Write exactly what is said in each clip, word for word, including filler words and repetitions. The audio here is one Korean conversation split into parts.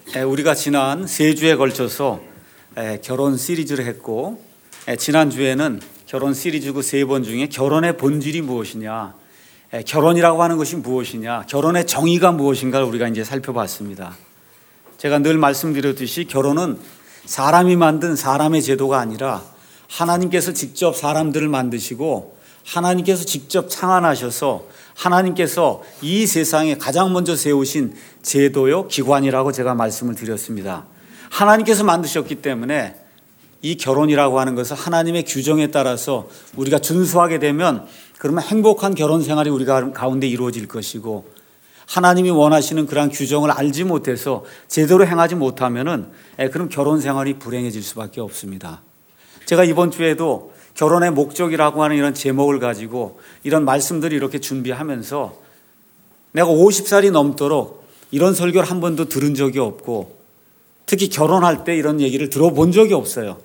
우리가 지난 세 주에 걸쳐서 결혼 시리즈를 했고, 지난주에는 결혼 시리즈 그 세 번 중에 결혼의 본질이 무엇이냐, 결혼이라고 하는 것이 무엇이냐, 결혼의 정의가 무엇인가를 우리가 이제 살펴봤습니다. 제가 늘 말씀드렸듯이 결혼은 사람이 만든 사람의 제도가 아니라 하나님께서 직접 사람들을 만드시고 하나님께서 직접 창안하셔서 하나님께서 이 세상에 가장 먼저 세우신 제도요 기관이라고 제가 말씀을 드렸습니다. 하나님께서 만드셨기 때문에 이 결혼이라고 하는 것은 하나님의 규정에 따라서 우리가 준수하게 되면 그러면 행복한 결혼 생활이 우리가 가운데 이루어질 것이고, 하나님이 원하시는 그러한 규정을 알지 못해서 제대로 행하지 못하면은 그럼 결혼 생활이 불행해질 수밖에 없습니다. 제가 이번 주에도 결혼의 목적이라고 하는 이런 제목을 가지고 이런 말씀들을 이렇게 준비하면서 내가 오십 살이 넘도록 이런 설교를 한 번도 들은 적이 없고, 특히 결혼할 때 이런 얘기를 들어본 적이 없어요.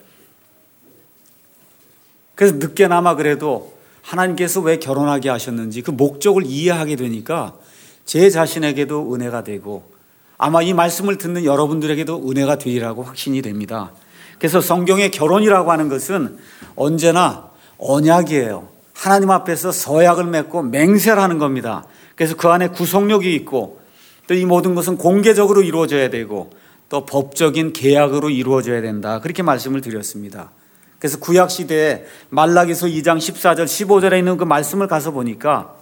그래서 늦게나마 그래도 하나님께서 왜 결혼하게 하셨는지 그 목적을 이해하게 되니까 제 자신에게도 은혜가 되고 아마 이 말씀을 듣는 여러분들에게도 은혜가 되리라고 확신이 됩니다. 그래서 성경의 결혼이라고 하는 것은 언제나 언약이에요. 하나님 앞에서 서약을 맺고 맹세를 하는 겁니다. 그래서 그 안에 구속력이 있고, 또 이 모든 것은 공개적으로 이루어져야 되고 또 법적인 계약으로 이루어져야 된다, 그렇게 말씀을 드렸습니다. 그래서 구약시대에 말라기서 이 장 십사 절 십오 절에 있는 그 말씀을 가서 보니까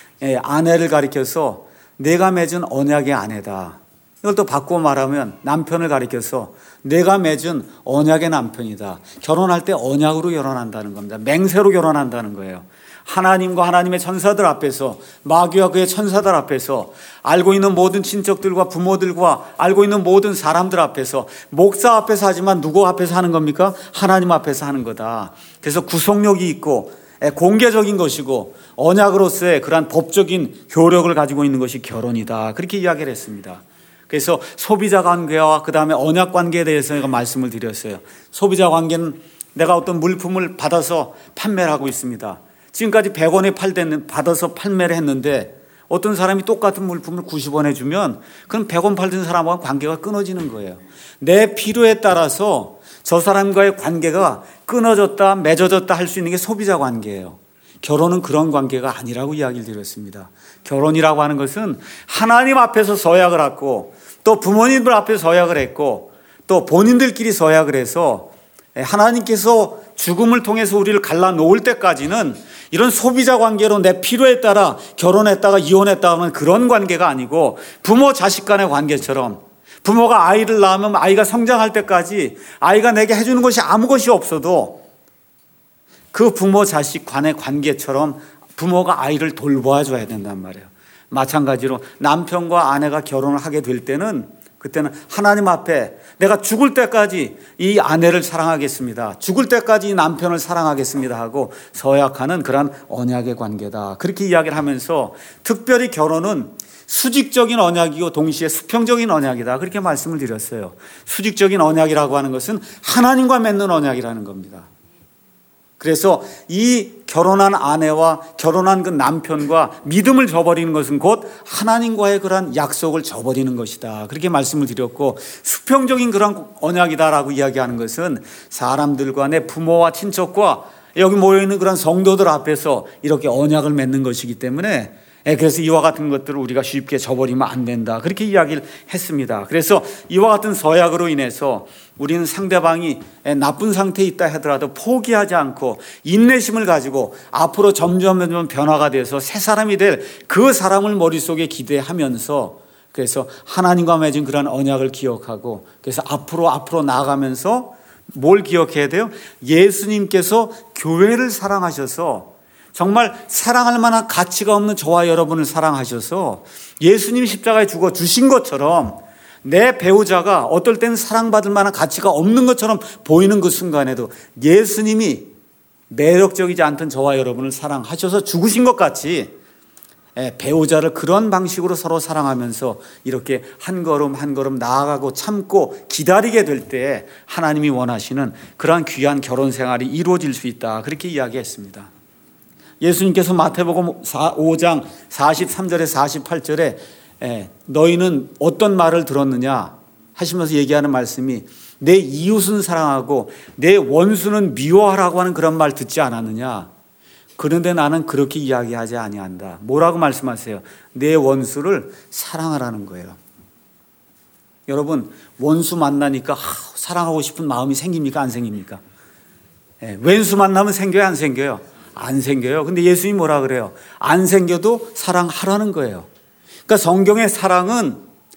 아내를 가리켜서 내가 맺은 언약의 아내다. 이걸 또 바꾸어 말하면 남편을 가리켜서 내가 맺은 언약의 남편이다. 결혼할 때 언약으로 결혼한다는 겁니다. 맹세로 결혼한다는 거예요. 하나님과 하나님의 천사들 앞에서, 마귀와 그의 천사들 앞에서, 알고 있는 모든 친척들과 부모들과 알고 있는 모든 사람들 앞에서, 목사 앞에서 하지만 누구 앞에서 하는 겁니까? 하나님 앞에서 하는 거다. 그래서 구속력이 있고 공개적인 것이고 언약으로서의 그러한 법적인 효력을 가지고 있는 것이 결혼이다, 그렇게 이야기를 했습니다. 그래서 소비자 관계와 그 다음에 언약 관계에 대해서 제가 말씀을 드렸어요. 소비자 관계는 내가 어떤 물품을 받아서 판매를 하고 있습니다. 지금까지 백 원에 팔대는 받아서 판매를 했는데 어떤 사람이 똑같은 물품을 구십 원에 주면 그럼 백 원 팔던 사람과 관계가 끊어지는 거예요. 내 필요에 따라서 저 사람과의 관계가 끊어졌다 맺어졌다 할 수 있는 게 소비자 관계예요. 결혼은 그런 관계가 아니라고 이야기를 드렸습니다. 결혼이라고 하는 것은 하나님 앞에서 서약을 하고 또 부모님들 앞에서 서약을 했고 또 본인들끼리 서약을 해서 하나님께서 죽음을 통해서 우리를 갈라놓을 때까지는 이런 소비자 관계로 내 필요에 따라 결혼했다가 이혼했다가 하면 그런 관계가 아니고, 부모 자식 간의 관계처럼 부모가 아이를 낳으면 아이가 성장할 때까지 아이가 내게 해주는 것이 아무 것이 없어도 그 부모 자식 간의 관계처럼 부모가 아이를 돌보아줘야 된단 말이에요. 마찬가지로 남편과 아내가 결혼을 하게 될 때는 그때는 하나님 앞에 내가 죽을 때까지 이 아내를 사랑하겠습니다, 죽을 때까지 이 남편을 사랑하겠습니다 하고 서약하는 그런 언약의 관계다, 그렇게 이야기를 하면서 특별히 결혼은 수직적인 언약이고 동시에 수평적인 언약이다, 그렇게 말씀을 드렸어요. 수직적인 언약이라고 하는 것은 하나님과 맺는 언약이라는 겁니다. 그래서 이 결혼한 아내와 결혼한 그 남편과 믿음을 저버리는 것은 곧 하나님과의 그런 약속을 저버리는 것이다, 그렇게 말씀을 드렸고, 수평적인 그런 언약이다라고 이야기하는 것은 사람들과 내 부모와 친척과 여기 모여있는 그런 성도들 앞에서 이렇게 언약을 맺는 것이기 때문에, 그래서 이와 같은 것들을 우리가 쉽게 저버리면 안 된다, 그렇게 이야기를 했습니다. 그래서 이와 같은 서약으로 인해서 우리는 상대방이 나쁜 상태에 있다 하더라도 포기하지 않고 인내심을 가지고 앞으로 점점 점점 변화가 돼서 새 사람이 될 그 사람을 머릿속에 기대하면서, 그래서 하나님과 맺은 그런 언약을 기억하고, 그래서 앞으로 앞으로 나아가면서 뭘 기억해야 돼요? 예수님께서 교회를 사랑하셔서 정말 사랑할 만한 가치가 없는 저와 여러분을 사랑하셔서 예수님이 십자가에 죽어 주신 것처럼 내 배우자가 어떨 때는 사랑받을 만한 가치가 없는 것처럼 보이는 그 순간에도 예수님이 매력적이지 않던 저와 여러분을 사랑하셔서 죽으신 것 같이 배우자를 그런 방식으로 서로 사랑하면서 이렇게 한 걸음 한 걸음 나아가고 참고 기다리게 될 때 하나님이 원하시는 그러한 귀한 결혼 생활이 이루어질 수 있다, 그렇게 이야기했습니다. 예수님께서 마태복음 오 장 사십삼 절에 사십팔 절에 너희는 어떤 말을 들었느냐 하시면서 얘기하는 말씀이 내 이웃은 사랑하고 내 원수는 미워하라고 하는 그런 말 듣지 않았느냐? 그런데 나는 그렇게 이야기하지 아니한다. 뭐라고 말씀하세요? 내 원수를 사랑하라는 거예요. 여러분, 원수 만나니까 아, 사랑하고 싶은 마음이 생깁니까? 안 생깁니까? 예, 왼수 만나면 생겨요? 안 생겨요? 안 생겨요. 근데 예수님이 뭐라 그래요? 안 생겨도 사랑하라는 거예요. 그러니까 성경의 사랑은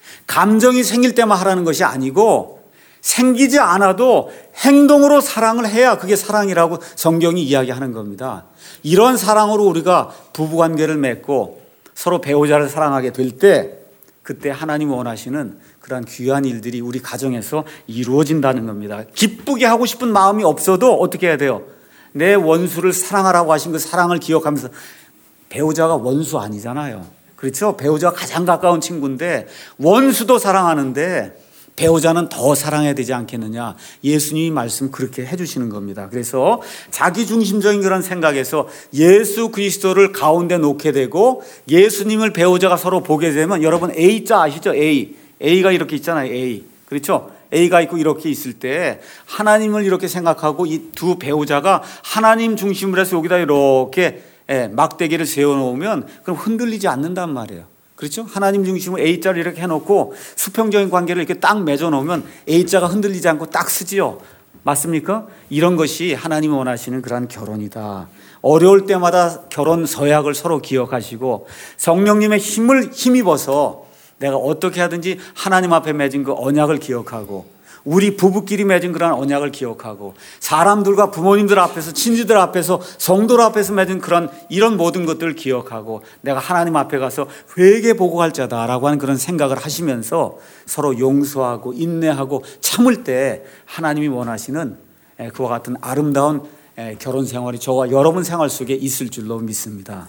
감정이 생길 때만 하라는 것이 아니고 생기지 않아도 행동으로 사랑을 해야 그게 사랑이라고 성경이 이야기하는 겁니다. 이런 사랑으로 우리가 부부관계를 맺고 서로 배우자를 사랑하게 될 때 그때 하나님 원하시는 그러한 귀한 일들이 우리 가정에서 이루어진다는 겁니다. 기쁘게 하고 싶은 마음이 없어도 어떻게 해야 돼요? 내 원수를 사랑하라고 하신 그 사랑을 기억하면서, 배우자가 원수 아니잖아요. 그렇죠? 배우자가 가장 가까운 친구인데 원수도 사랑하는데 배우자는 더 사랑해야 되지 않겠느냐. 예수님이 말씀 그렇게 해주시는 겁니다. 그래서 자기중심적인 그런 생각에서 예수 그리스도를 가운데 놓게 되고 예수님을 배우자가 서로 보게 되면, 여러분 A자 아시죠? A. A가 이렇게 있잖아요. A. 그렇죠? A가 있고 이렇게 있을 때 하나님을 이렇게 생각하고 이 두 배우자가 하나님 중심으로 해서 여기다 이렇게 막대기를 세워놓으면 그럼 흔들리지 않는단 말이에요. 그렇죠? 하나님 중심으로 A자를 이렇게 해놓고 수평적인 관계를 이렇게 딱 맺어놓으면 A자가 흔들리지 않고 딱 쓰지요. 맞습니까? 이런 것이 하나님이 원하시는 그러한 결혼이다. 어려울 때마다 결혼 서약을 서로 기억하시고 성령님의 힘을 힘입어서 내가 어떻게 하든지 하나님 앞에 맺은 그 언약을 기억하고 우리 부부끼리 맺은 그런 언약을 기억하고 사람들과 부모님들 앞에서 친지들 앞에서 성도들 앞에서 맺은 그런 이런 모든 것들을 기억하고 내가 하나님 앞에 가서 회개 보고할 자다라고 하는 그런 생각을 하시면서 서로 용서하고 인내하고 참을 때 하나님이 원하시는 그와 같은 아름다운 결혼 생활이 저와 여러분 생활 속에 있을 줄로 믿습니다.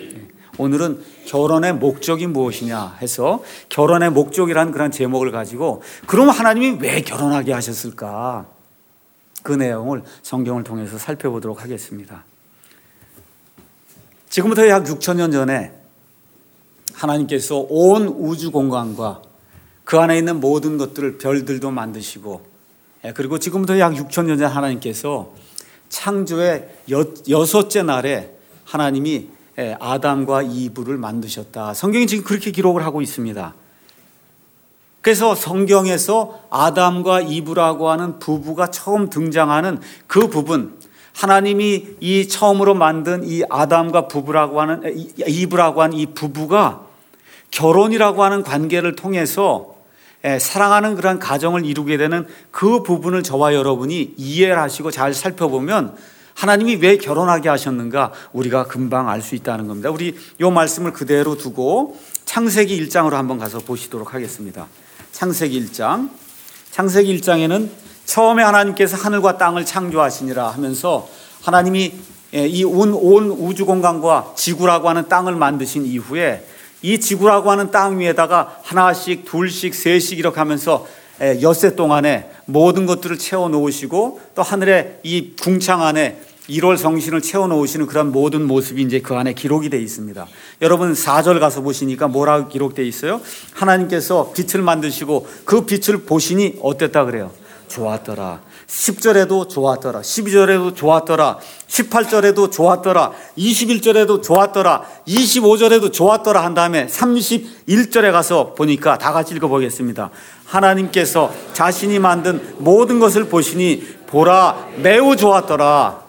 오늘은 결혼의 목적이 무엇이냐 해서 결혼의 목적이라는 그런 제목을 가지고 그럼 하나님이 왜 결혼하게 하셨을까? 그 내용을 성경을 통해서 살펴보도록 하겠습니다. 지금부터 약 육천 년 전에 하나님께서 온 우주 공간과 그 안에 있는 모든 것들을 별들도 만드시고 그리고 지금부터 약 육천 년 전 하나님께서 창조의 여, 여섯째 날에 하나님이 아담과 이브를 만드셨다. 성경이 지금 그렇게 기록을 하고 있습니다. 그래서 성경에서 아담과 이브라고 하는 부부가 처음 등장하는 그 부분, 하나님이 이 처음으로 만든 이 아담과 부부라고 하는 이브라고 하는 이 부부가 결혼이라고 하는 관계를 통해서 사랑하는 그런 가정을 이루게 되는 그 부분을 저와 여러분이 이해를 하시고 잘 살펴보면 하나님이 왜 결혼하게 하셨는가 우리가 금방 알 수 있다는 겁니다. 우리 이 말씀을 그대로 두고 창세기 일 장으로 한번 가서 보시도록 하겠습니다. 창세기 일 장. 창세기 일 장에는 처음에 하나님께서 하늘과 땅을 창조하시니라 하면서 하나님이 이 온 우주 공간과 지구라고 하는 땅을 만드신 이후에 이 지구라고 하는 땅 위에다가 하나씩 둘씩 셋씩 이렇게 하면서 엿새 동안에 모든 것들을 채워 놓으시고 또 하늘의 이 궁창 안에 일월 성신을 채워 놓으시는 그런 모든 모습이 이제 그 안에 기록이 되어 있습니다. 여러분 사 절 가서 보시니까 뭐라고 기록되어 있어요? 하나님께서 빛을 만드시고 그 빛을 보시니 어땠다 그래요? 좋았더라. 십 절에도 좋았더라. 십이 절에도 좋았더라. 십팔 절에도 좋았더라. 이십일 절에도 좋았더라. 이십오 절에도 좋았더라 한 다음에 삼십일 절에 가서 보니까 다 같이 읽어보겠습니다. 하나님께서 자신이 만든 모든 것을 보시니 보라 매우 좋았더라.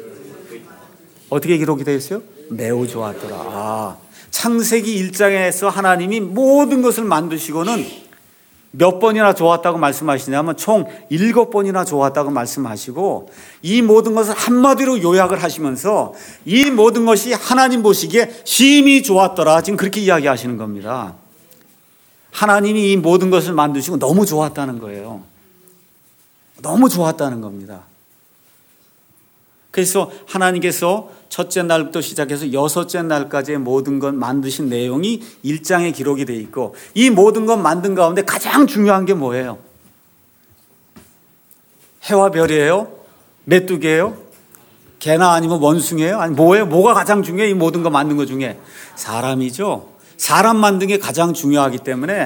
어떻게 기록이 되어 있어요? 매우 좋았더라. 아, 창세기 일 장에서 하나님이 모든 것을 만드시고는 몇 번이나 좋았다고 말씀하시냐면 총 일곱 번이나 좋았다고 말씀하시고 이 모든 것을 한마디로 요약을 하시면서 이 모든 것이 하나님 보시기에 심히 좋았더라. 지금 그렇게 이야기하시는 겁니다. 하나님이 이 모든 것을 만드시고 너무 좋았다는 거예요. 너무 좋았다는 겁니다. 그래서 하나님께서 첫째 날부터 시작해서 여섯째 날까지의 모든 것 만드신 내용이 일 장에 기록이 되어 있고 이 모든 것 만든 가운데 가장 중요한 게 뭐예요? 해와 별이에요? 메뚜기예요? 개나 아니면 원숭이에요? 아니 뭐예요? 뭐가 가장 중요해요? 이 모든 거 만든 것 중에 사람이죠. 사람 만든 게 가장 중요하기 때문에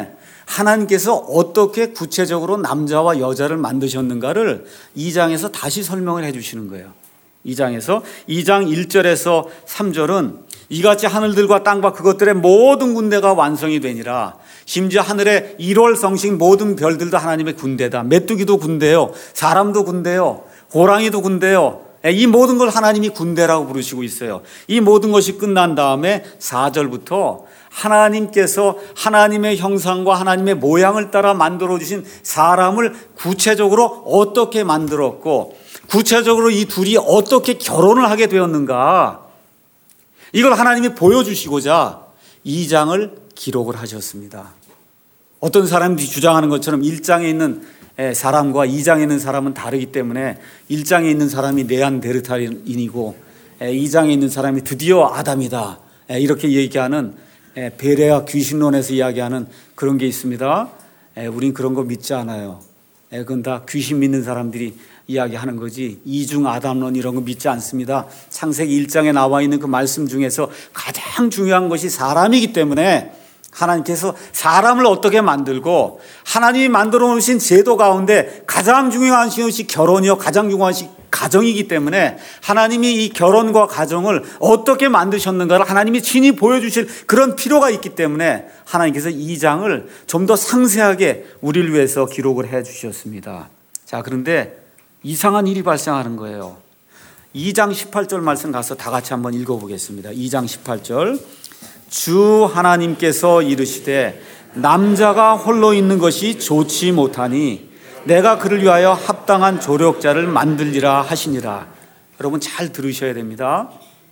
하나님께서 어떻게 구체적으로 남자와 여자를 만드셨는가를 이 장에서 다시 설명을 해 주시는 거예요. 이 장에서 이 장 일 절에서 삼 절은 이같이 하늘들과 땅과 그것들의 모든 군대가 완성이 되니라. 심지어 하늘의 일월 성식 모든 별들도 하나님의 군대다. 메뚜기도 군대요, 사람도 군대요, 호랑이도 군대요. 이 모든 걸 하나님이 군대라고 부르시고 있어요. 이 모든 것이 끝난 다음에 사 절부터 하나님께서 하나님의 형상과 하나님의 모양을 따라 만들어주신 사람을 구체적으로 어떻게 만들었고 구체적으로 이 둘이 어떻게 결혼을 하게 되었는가, 이걸 하나님이 보여주시고자 이 장을 기록을 하셨습니다. 어떤 사람들이 주장하는 것처럼 일 장에 있는 사람과 이 장에 있는 사람은 다르기 때문에 일 장에 있는 사람이 네안데르탈인이고 이 장에 있는 사람이 드디어 아담이다, 이렇게 얘기하는 베레아 귀신론에서 이야기하는 그런 게 있습니다. 우린 그런 거 믿지 않아요. 그건 다 귀신 믿는 사람들이 이야기하는 거지, 이중 아담론 이런 거 믿지 않습니다. 창세기 일 장에 나와 있는 그 말씀 중에서 가장 중요한 것이 사람이기 때문에 하나님께서 사람을 어떻게 만들고 하나님이 만들어 놓으신 제도 가운데 가장 중요한 것이 결혼이요, 가장 중요한 것이 가정이기 때문에 하나님이 이 결혼과 가정을 어떻게 만드셨는가를 하나님이 친히 보여주실 그런 필요가 있기 때문에 하나님께서 이 장을 좀 더 상세하게 우리를 위해서 기록을 해 주셨습니다. 자, 그런데 이상한 일이 발생하는 거예요. 이 장 십팔 절 말씀 가서 다 같이 한번 읽어보겠습니다. 이 장 십팔 절. 주 하나님께서 이르시되 남자가 홀로 있는 것이 좋지 못하니 내가 그를 위하여 합당한 조력자를 만들리라 하시니라. 여러분 잘 들으셔야 됩니다.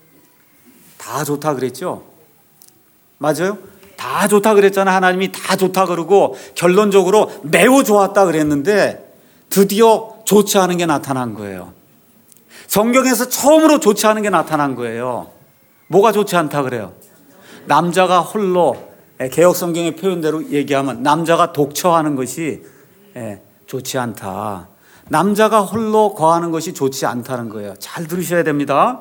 다 좋다 그랬죠? 맞아요? 다 좋다 그랬잖아요. 하나님이 다 좋다 그러고 결론적으로 매우 좋았다 그랬는데 드디어 좋지 않은 게 나타난 거예요. 성경에서 처음으로 좋지 않은 게 나타난 거예요. 뭐가 좋지 않다 그래요? 남자가 홀로, 개역 성경의 표현대로 얘기하면 남자가 독처하는 것이 좋지 않다. 남자가 홀로 거하는 것이 좋지 않다는 거예요. 잘 들으셔야 됩니다.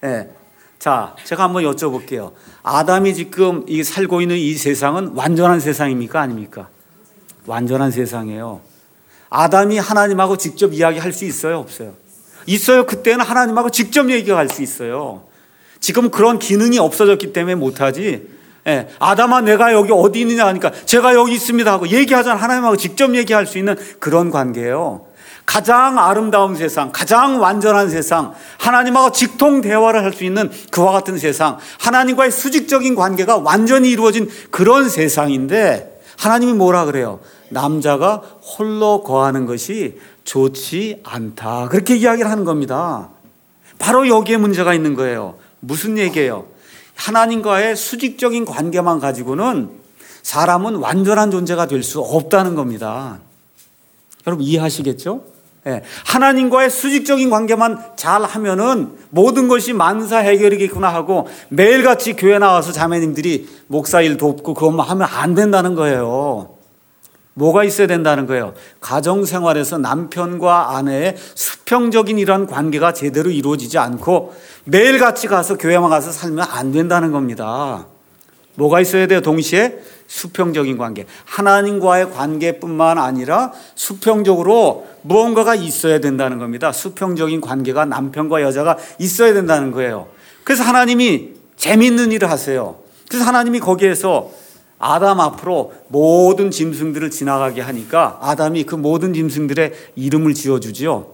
자, 제가 한번 여쭤볼게요. 아담이 지금 이 살고 있는 이 세상은 완전한 세상입니까? 아닙니까? 완전한 세상이에요. 아담이 하나님하고 직접 이야기할 수 있어요? 없어요? 있어요. 그때는 하나님하고 직접 얘기할 수 있어요. 지금 그런 기능이 없어졌기 때문에 못하지. 예, 아담아 내가 여기 어디 있느냐 하니까 제가 여기 있습니다 하고 얘기하잖아요. 하나님하고 직접 얘기할 수 있는 그런 관계예요. 가장 아름다운 세상, 가장 완전한 세상, 하나님하고 직통 대화를 할 수 있는 그와 같은 세상, 하나님과의 수직적인 관계가 완전히 이루어진 그런 세상인데 하나님이 뭐라 그래요? 남자가 홀로 거하는 것이 좋지 않다, 그렇게 이야기를 하는 겁니다. 바로 여기에 문제가 있는 거예요. 무슨 얘기예요? 하나님과의 수직적인 관계만 가지고는 사람은 완전한 존재가 될 수 없다는 겁니다. 여러분 이해하시겠죠? 네. 하나님과의 수직적인 관계만 잘 하면은 모든 것이 만사 해결이겠구나 하고 매일같이 교회 나와서 자매님들이 목사일 돕고 그것만 하면 안 된다는 거예요. 뭐가 있어야 된다는 거예요? 가정생활에서 남편과 아내의 수평적인 이런 관계가 제대로 이루어지지 않고 매일같이 가서 교회만 가서 살면 안 된다는 겁니다. 뭐가 있어야 돼요? 동시에 수평적인 관계. 하나님과의 관계뿐만 아니라 수평적으로 무언가가 있어야 된다는 겁니다. 수평적인 관계가 남편과 여자가 있어야 된다는 거예요. 그래서 하나님이 재미있는 일을 하세요. 그래서 하나님이 거기에서 아담 앞으로 모든 짐승들을 지나가게 하니까 아담이 그 모든 짐승들의 이름을 지어주지요.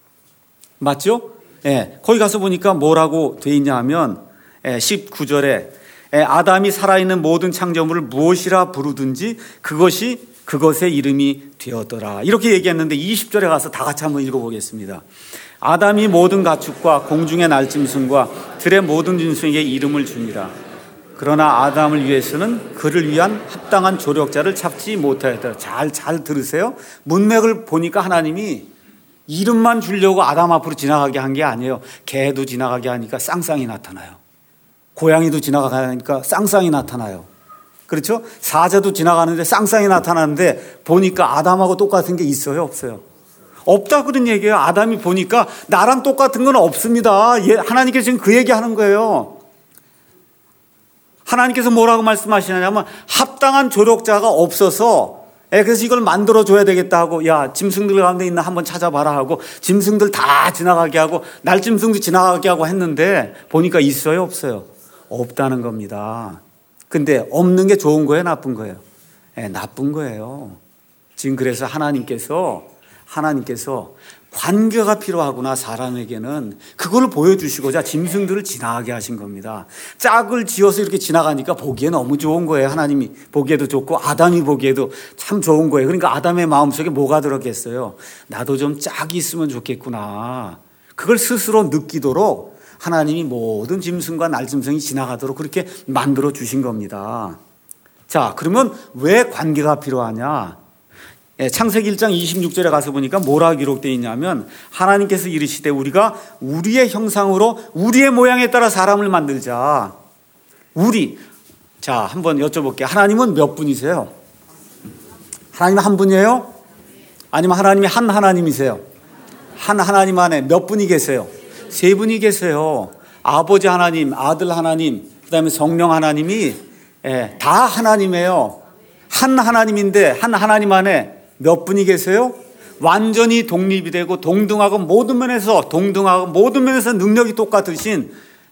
맞죠? 예, 거기 가서 보니까 뭐라고 돼 있냐 하면 예, 십구 절에 예, 아담이 살아있는 모든 창조물을 무엇이라 부르든지 그것이 그것의 이름이 되었더라, 이렇게 얘기했는데 이십 절에 가서 다 같이 한번 읽어보겠습니다. 아담이 모든 가축과 공중의 날짐승과 들의 모든 짐승에게 이름을 주니라. 그러나 아담을 위해서는 그를 위한 합당한 조력자를 찾지 못하였다. 잘, 잘 들으세요. 문맥을 보니까 하나님이 이름만 주려고 아담 앞으로 지나가게 한 게 아니에요. 개도 지나가게 하니까 쌍쌍이 나타나요. 고양이도 지나가니까 쌍쌍이 나타나요. 그렇죠? 사자도 지나가는데 쌍쌍이 나타나는데 보니까 아담하고 똑같은 게 있어요? 없어요? 없다 그런 얘기예요. 아담이 보니까 나랑 똑같은 건 없습니다. 하나님께서 지금 그 얘기하는 거예요. 하나님께서 뭐라고 말씀하시냐면 합당한 조력자가 없어서 예, 그래서 이걸 만들어줘야 되겠다 하고, 야, 짐승들 가운데 있나 한번 찾아봐라 하고, 짐승들 다 지나가게 하고, 날짐승도 지나가게 하고 했는데, 보니까 있어요, 없어요? 없다는 겁니다. 근데 없는 게 좋은 거예요, 나쁜 거예요? 예, 나쁜 거예요. 지금 그래서 하나님께서, 하나님께서 관계가 필요하구나, 사람에게는. 그걸 보여주시고자 짐승들을 지나가게 하신 겁니다. 짝을 지어서 이렇게 지나가니까 보기에 너무 좋은 거예요. 하나님이 보기에도 좋고 아담이 보기에도 참 좋은 거예요. 그러니까 아담의 마음속에 뭐가 들었겠어요? 나도 좀 짝이 있으면 좋겠구나. 그걸 스스로 느끼도록 하나님이 모든 짐승과 날짐승이 지나가도록 그렇게 만들어 주신 겁니다. 자, 그러면 왜 관계가 필요하냐? 창세기 일 장 이십육 절에 가서 보니까 뭐라 기록되어 있냐면, 하나님께서 이르시되 우리가 우리의 형상으로 우리의 모양에 따라 사람을 만들자. 우리. 자, 한번 여쭤볼게요. 하나님은 몇 분이세요? 하나님은 한 분이에요? 아니면 하나님이 한 하나님이세요? 한 하나님 안에 몇 분이 계세요? 세 분이 계세요. 아버지 하나님, 아들 하나님, 그 다음에 성령 하나님이 다 하나님이에요. 한 하나님인데 한 하나님 안에 몇 분이 계세요? 완전히 독립이 되고 동등하고 모든 면에서 동등하고 모든 면에서 능력이 똑같으신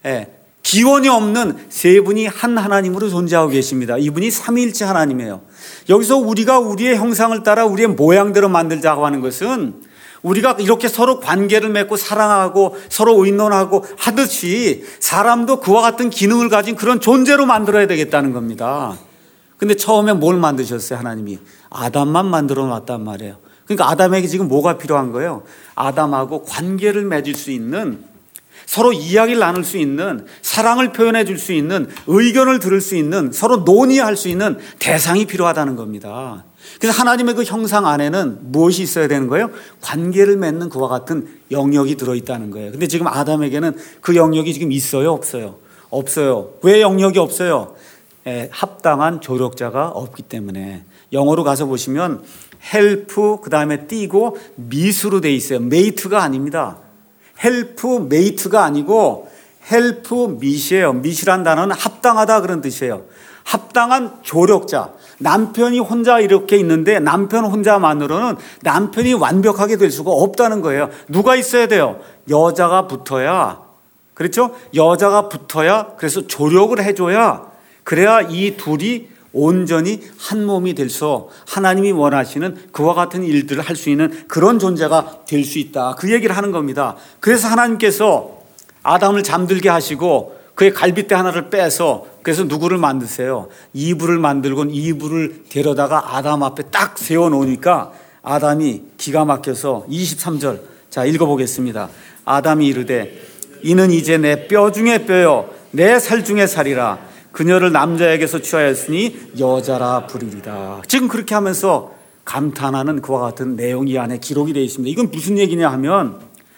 기원이 없는 세 분이 한 하나님으로 존재하고 계십니다. 이분이 삼위일체 하나님이에요. 여기서 우리가 우리의 형상을 따라 우리의 모양대로 만들자고 하는 것은, 우리가 이렇게 서로 관계를 맺고 사랑하고 서로 의논하고 하듯이 사람도 그와 같은 기능을 가진 그런 존재로 만들어야 되겠다는 겁니다. 근데 처음에 뭘 만드셨어요? 하나님이 아담만 만들어 놨단 말이에요. 그러니까 아담에게 지금 뭐가 필요한 거예요? 아담하고 관계를 맺을 수 있는, 서로 이야기를 나눌 수 있는, 사랑을 표현해 줄 수 있는, 의견을 들을 수 있는, 서로 논의할 수 있는 대상이 필요하다는 겁니다. 그래서 하나님의 그 형상 안에는 무엇이 있어야 되는 거예요? 관계를 맺는 그와 같은 영역이 들어있다는 거예요. 근데 지금 아담에게는 그 영역이 지금 있어요, 없어요? 없어요. 왜 영역이 없어요? 에, 합당한 조력자가 없기 때문에. 영어로 가서 보시면 help, 그 다음에 띄고 미수로 돼 있어요. mate가 아닙니다. help mate가 아니고 help meet이에요. meet이란 단어는 합당하다 그런 뜻이에요. 합당한 조력자. 남편이 혼자 이렇게 있는데 남편 혼자만으로는 남편이 완벽하게 될 수가 없다는 거예요. 누가 있어야 돼요? 여자가 붙어야. 그렇죠? 여자가 붙어야, 그래서 조력을 해줘야, 그래야 이 둘이 온전히 한 몸이 돼서 하나님이 원하시는 그와 같은 일들을 할 수 있는 그런 존재가 될 수 있다. 그 얘기를 하는 겁니다. 그래서 하나님께서 아담을 잠들게 하시고 그의 갈빗대 하나를 빼서, 그래서 누구를 만드세요? 이브를 만들고 이브를 데려다가 아담 앞에 딱 세워놓으니까 아담이 기가 막혀서 이십삼 절, 자 읽어보겠습니다. 아담이 이르되 이는 이제 내 뼈 중에 뼈요 내 살 중에 살이라. 그녀를 남자에게서 취하였으니 여자라 부르리라. 지금 그렇게 하면서 감탄하는 그와 같은 내용이 안에 기록이 되어 있습니다. 이건 무슨 얘기냐 하면,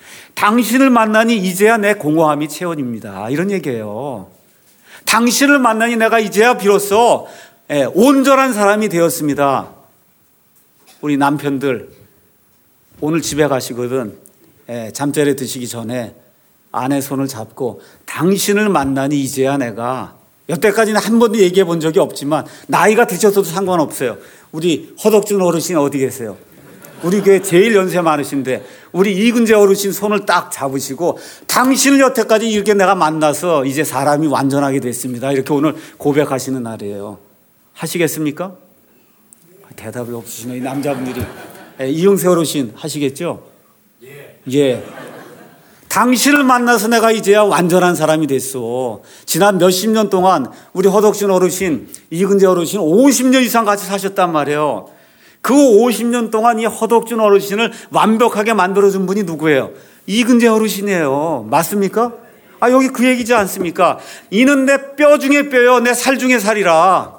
당신을 만나니 이제야 내 공허함이 채워집니다. 이런 얘기예요. 당신을 만나니 내가 이제야 비로소 온전한 사람이 되었습니다. 우리 남편들 오늘 집에 가시거든 잠자리 드시기 전에 아내 손을 잡고, 당신을 만나니 이제야 내가, 여태까지는 한 번도 얘기해 본 적이 없지만 나이가 드셔서도 상관없어요. 우리 허덕준 어르신 어디 계세요? 우리 교회 제일 연세 많으신데 우리 이근재 어르신 손을 딱 잡으시고, 당신을 여태까지 이렇게 내가 만나서 이제 사람이 완전하게 됐습니다. 이렇게 오늘 고백하시는 날이에요. 하시겠습니까? 대답이 없으시네, 이 남자분들이. 예, 이영세 어르신 하시겠죠? 예. 예. 당신을 만나서 내가 이제야 완전한 사람이 됐어. 지난 몇십 년 동안 우리 허덕준 어르신, 이근재 어르신 오십 년 이상 같이 사셨단 말이에요. 그 오십 년 동안 이 허덕준 어르신을 완벽하게 만들어준 분이 누구예요? 이근재 어르신이에요. 맞습니까? 아, 여기 그 얘기지 않습니까? 이는 내 뼈 중에 뼈요 내 살 중에 살이라.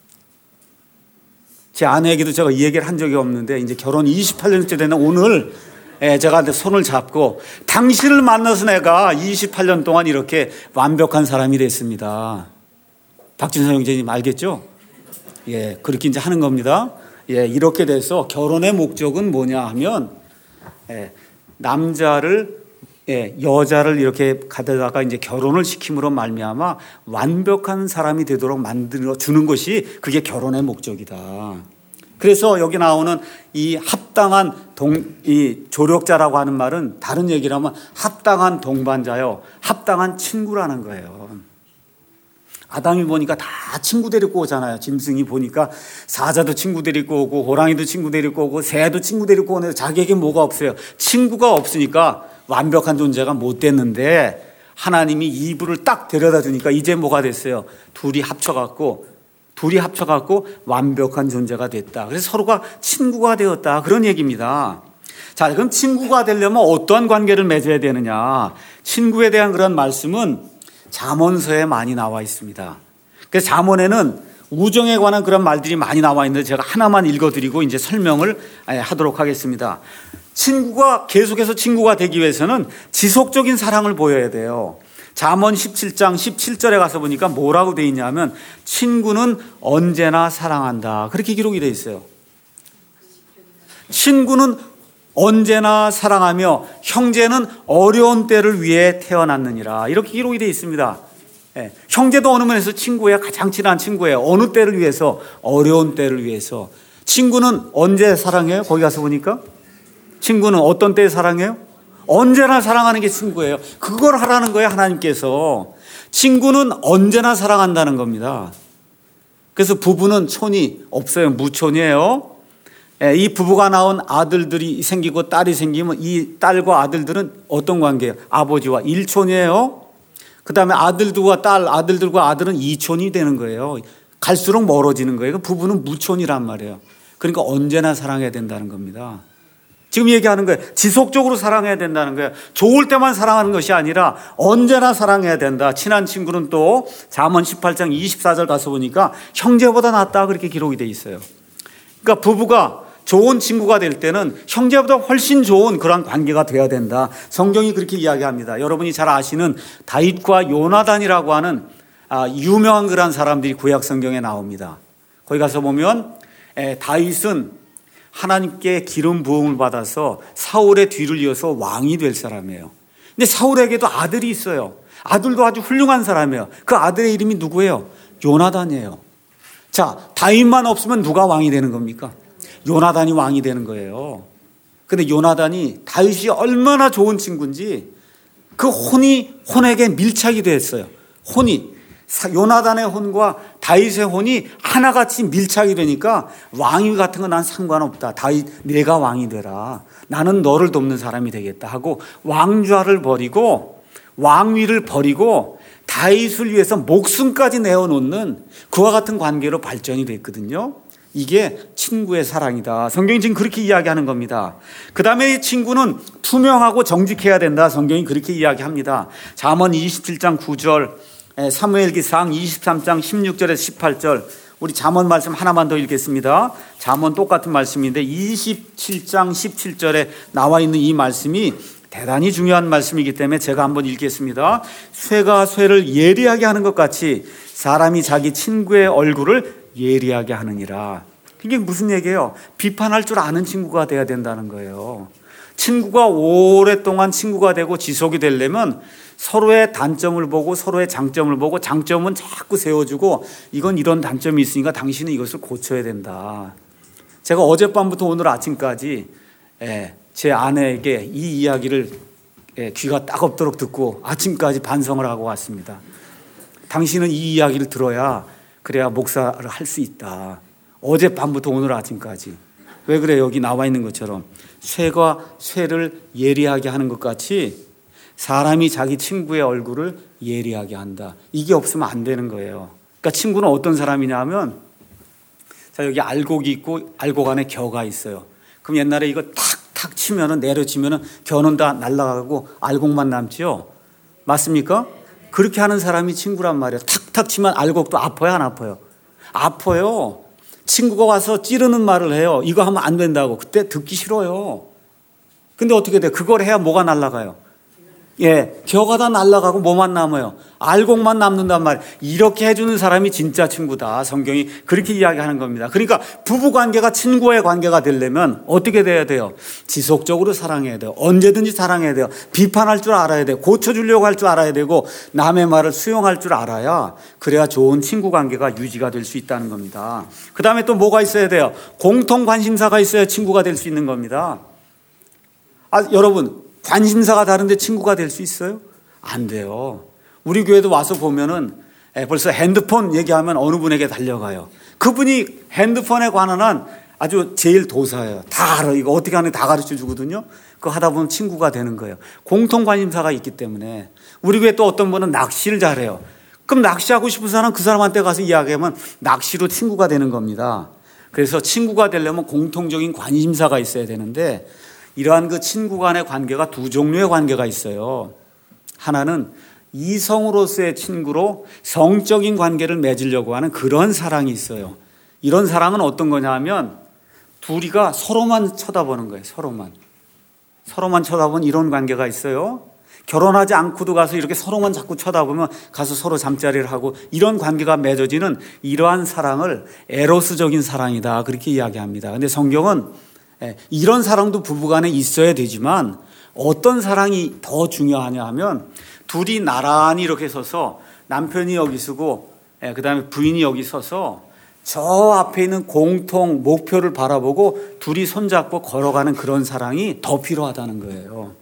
제 아내에게도 제가 이 얘기를 한 적이 없는데, 이제 결혼 이십팔 년째 되는 오늘 제가 손을 잡고, 당신을 만나서 내가 이십팔 년 동안 이렇게 완벽한 사람이 됐습니다. 박진선 형제님 알겠죠? 예, 그렇게 이제 하는 겁니다. 예, 이렇게 돼서 결혼의 목적은 뭐냐 하면, 예, 남자를, 예, 여자를 이렇게 가져다가 이제 결혼을 시킴으로 말미암아 완벽한 사람이 되도록 만들어 주는 것이 그게 결혼의 목적이다. 그래서 여기 나오는 이 합당한 동, 이 조력자라고 하는 말은 다른 얘기를 하면 합당한 동반자요, 합당한 친구라는 거예요. 아담이 보니까 다 친구 데리고 오잖아요. 짐승이 보니까 사자도 친구 데리고 오고 호랑이도 친구 데리고 오고 새도 친구 데리고 오는데 자기에게 뭐가 없어요. 친구가 없으니까 완벽한 존재가 못 됐는데 하나님이 이브를 딱 데려다 주니까 이제 뭐가 됐어요. 둘이 합쳐갖고 둘이 합쳐갖고 완벽한 존재가 됐다. 그래서 서로가 친구가 되었다. 그런 얘기입니다. 자, 그럼 친구가 되려면 어떠한 관계를 맺어야 되느냐. 친구에 대한 그런 말씀은 잠언서에 많이 나와 있습니다. 그래서 잠언에는 우정에 관한 그런 말들이 많이 나와 있는데 제가 하나만 읽어드리고 이제 설명을 하도록 하겠습니다. 친구가 계속해서 친구가 되기 위해서는 지속적인 사랑을 보여야 돼요. 잠언 십칠 장 십칠 절에 가서 보니까 뭐라고 돼 있냐면 친구는 언제나 사랑한다. 그렇게 기록이 돼 있어요. 친구는 언제나 사랑하며 형제는 어려운 때를 위해 태어났느니라. 이렇게 기록이 되어 있습니다. 예, 형제도 어느 면에서 친구예요. 가장 친한 친구예요. 어느 때를 위해서? 어려운 때를 위해서. 친구는 언제 사랑해요? 거기 가서 보니까 친구는 어떤 때에 사랑해요? 언제나 사랑하는 게 친구예요. 그걸 하라는 거예요. 하나님께서. 친구는 언제나 사랑한다는 겁니다. 그래서 부부는 촌이 없어요. 무촌이에요. 이 부부가 낳은 아들들이 생기고 딸이 생기면 이 딸과 아들들은 어떤 관계예요? 아버지와 일촌이에요. 그 다음에 아들들과 딸, 아들들과 아들은 이촌이 되는 거예요. 갈수록 멀어지는 거예요. 부부는 무촌이란 말이에요. 그러니까 언제나 사랑해야 된다는 겁니다. 지금 얘기하는 거예요. 지속적으로 사랑해야 된다는 거예요. 좋을 때만 사랑하는 것이 아니라 언제나 사랑해야 된다. 친한 친구는 또 잠언 십팔 장 이십사 절 가서 보니까 형제보다 낫다. 그렇게 기록이 돼 있어요. 그러니까 부부가 좋은 친구가 될 때는 형제보다 훨씬 좋은 그런 관계가 돼야 된다. 성경이 그렇게 이야기합니다. 여러분이 잘 아시는 다윗과 요나단이라고 하는 유명한 그런 사람들이 구약 성경에 나옵니다. 거기 가서 보면 다윗은 하나님께 기름 부음을 받아서 사울의 뒤를 이어서 왕이 될 사람이에요. 근데 사울에게도 아들이 있어요. 아들도 아주 훌륭한 사람이에요. 그 아들의 이름이 누구예요? 요나단이에요. 자, 다윗만 없으면 누가 왕이 되는 겁니까? 요나단이 왕이 되는 거예요. 근데 요나단이 다윗이 얼마나 좋은 친구인지 그 혼이 혼에게 밀착이 됐어요. 혼이 요나단의 혼과 다윗의 혼이 하나같이 밀착이 되니까 왕위 같은 건 난 상관없다. 다윗 내가 왕이 되라. 나는 너를 돕는 사람이 되겠다 하고 왕좌를 버리고 왕위를 버리고 다윗을 위해서 목숨까지 내어놓는 그와 같은 관계로 발전이 됐거든요. 이게 친구의 사랑이다. 성경이 지금 그렇게 이야기하는 겁니다. 그 다음에 이 친구는 투명하고 정직해야 된다. 성경이 그렇게 이야기합니다. 잠언 이십칠 장 구 절, 사무엘기상 이십삼 장 십육 절에서 십팔 절, 우리 잠언 말씀 하나만 더 읽겠습니다. 잠언 똑같은 말씀인데 이십칠 장 십칠 절에 나와 있는 이 말씀이 대단히 중요한 말씀이기 때문에 제가 한번 읽겠습니다. 쇠가 쇠를 예리하게 하는 것 같이 사람이 자기 친구의 얼굴을 예리하게 하느니라. 이게 무슨 얘기예요? 비판할 줄 아는 친구가 돼야 된다는 거예요. 친구가 오랫동안 친구가 되고 지속이 되려면 서로의 단점을 보고 서로의 장점을 보고 장점은 자꾸 세워주고 이건 이런 단점이 있으니까 당신은 이것을 고쳐야 된다. 제가 어젯밤부터 오늘 아침까지 제 아내에게 이 이야기를 귀가 따갑도록 듣고 아침까지 반성을 하고 왔습니다. 당신은 이 이야기를 들어야 그래야 목사를 할 수 있다. 어젯밤부터 오늘 아침까지. 왜 그래? 여기 나와 있는 것처럼 쇠가 쇠를 예리하게 하는 것 같이 사람이 자기 친구의 얼굴을 예리하게 한다. 이게 없으면 안 되는 거예요. 그러니까 친구는 어떤 사람이냐 하면 자, 여기 알곡이 있고 알곡 안에 겨가 있어요. 그럼 옛날에 이거 탁탁 치면은 내려치면은 겨는 다 날아가고 알곡만 남지요. 맞습니까? 그렇게 하는 사람이 친구란 말이에요. 탁탁 치면 알곡도 아파요, 안 아파요? 아파요. 친구가 와서 찌르는 말을 해요. 이거 하면 안 된다고. 그때 듣기 싫어요. 근데 어떻게 돼요? 그걸 해야 뭐가 날아가요? 예, 겨가 다 날아가고 뭐만 남아요? 알곡만 남는단 말이에요. 이렇게 해주는 사람이 진짜 친구다. 성경이 그렇게 이야기하는 겁니다. 그러니까 부부관계가 친구의 관계가 되려면 어떻게 돼야 돼요? 지속적으로 사랑해야 돼요. 언제든지 사랑해야 돼요. 비판할 줄 알아야 돼요. 고쳐주려고 할 줄 알아야 되고 남의 말을 수용할 줄 알아야 그래야 좋은 친구관계가 유지가 될 수 있다는 겁니다. 그 다음에 또 뭐가 있어야 돼요? 공통 관심사가 있어야 친구가 될 수 있는 겁니다. 아, 여러분 관심사가 다른데 친구가 될 수 있어요? 안 돼요. 우리 교회도 와서 보면은 벌써 핸드폰 얘기하면 어느 분에게 달려가요. 그분이 핸드폰에 관한 한 아주 제일 도사예요. 다 알아. 이거 어떻게 하는지 다 가르쳐 주거든요. 그거 하다 보면 친구가 되는 거예요. 공통 관심사가 있기 때문에. 우리 교회 또 어떤 분은 낚시를 잘해요. 그럼 낚시하고 싶은 사람은 그 사람한테 가서 이야기하면 낚시로 친구가 되는 겁니다. 그래서 친구가 되려면 공통적인 관심사가 있어야 되는데 이러한 그 친구 간의 관계가 두 종류의 관계가 있어요. 하나는 이성으로서의 친구로 성적인 관계를 맺으려고 하는 그런 사랑이 있어요. 이런 사랑은 어떤 거냐 하면 둘이가 서로만 쳐다보는 거예요. 서로만. 서로만 쳐다보는 이런 관계가 있어요. 결혼하지 않고도 가서 이렇게 서로만 자꾸 쳐다보면 가서 서로 잠자리를 하고 이런 관계가 맺어지는 이러한 사랑을 에로스적인 사랑이다. 그렇게 이야기합니다. 근데 성경은 이런 사랑도 부부간에 있어야 되지만 어떤 사랑이 더 중요하냐 하면 둘이 나란히 이렇게 서서 남편이 여기 서고 그 다음에 부인이 여기 서서 저 앞에 있는 공통 목표를 바라보고 둘이 손잡고 걸어가는 그런 사랑이 더 필요하다는 거예요.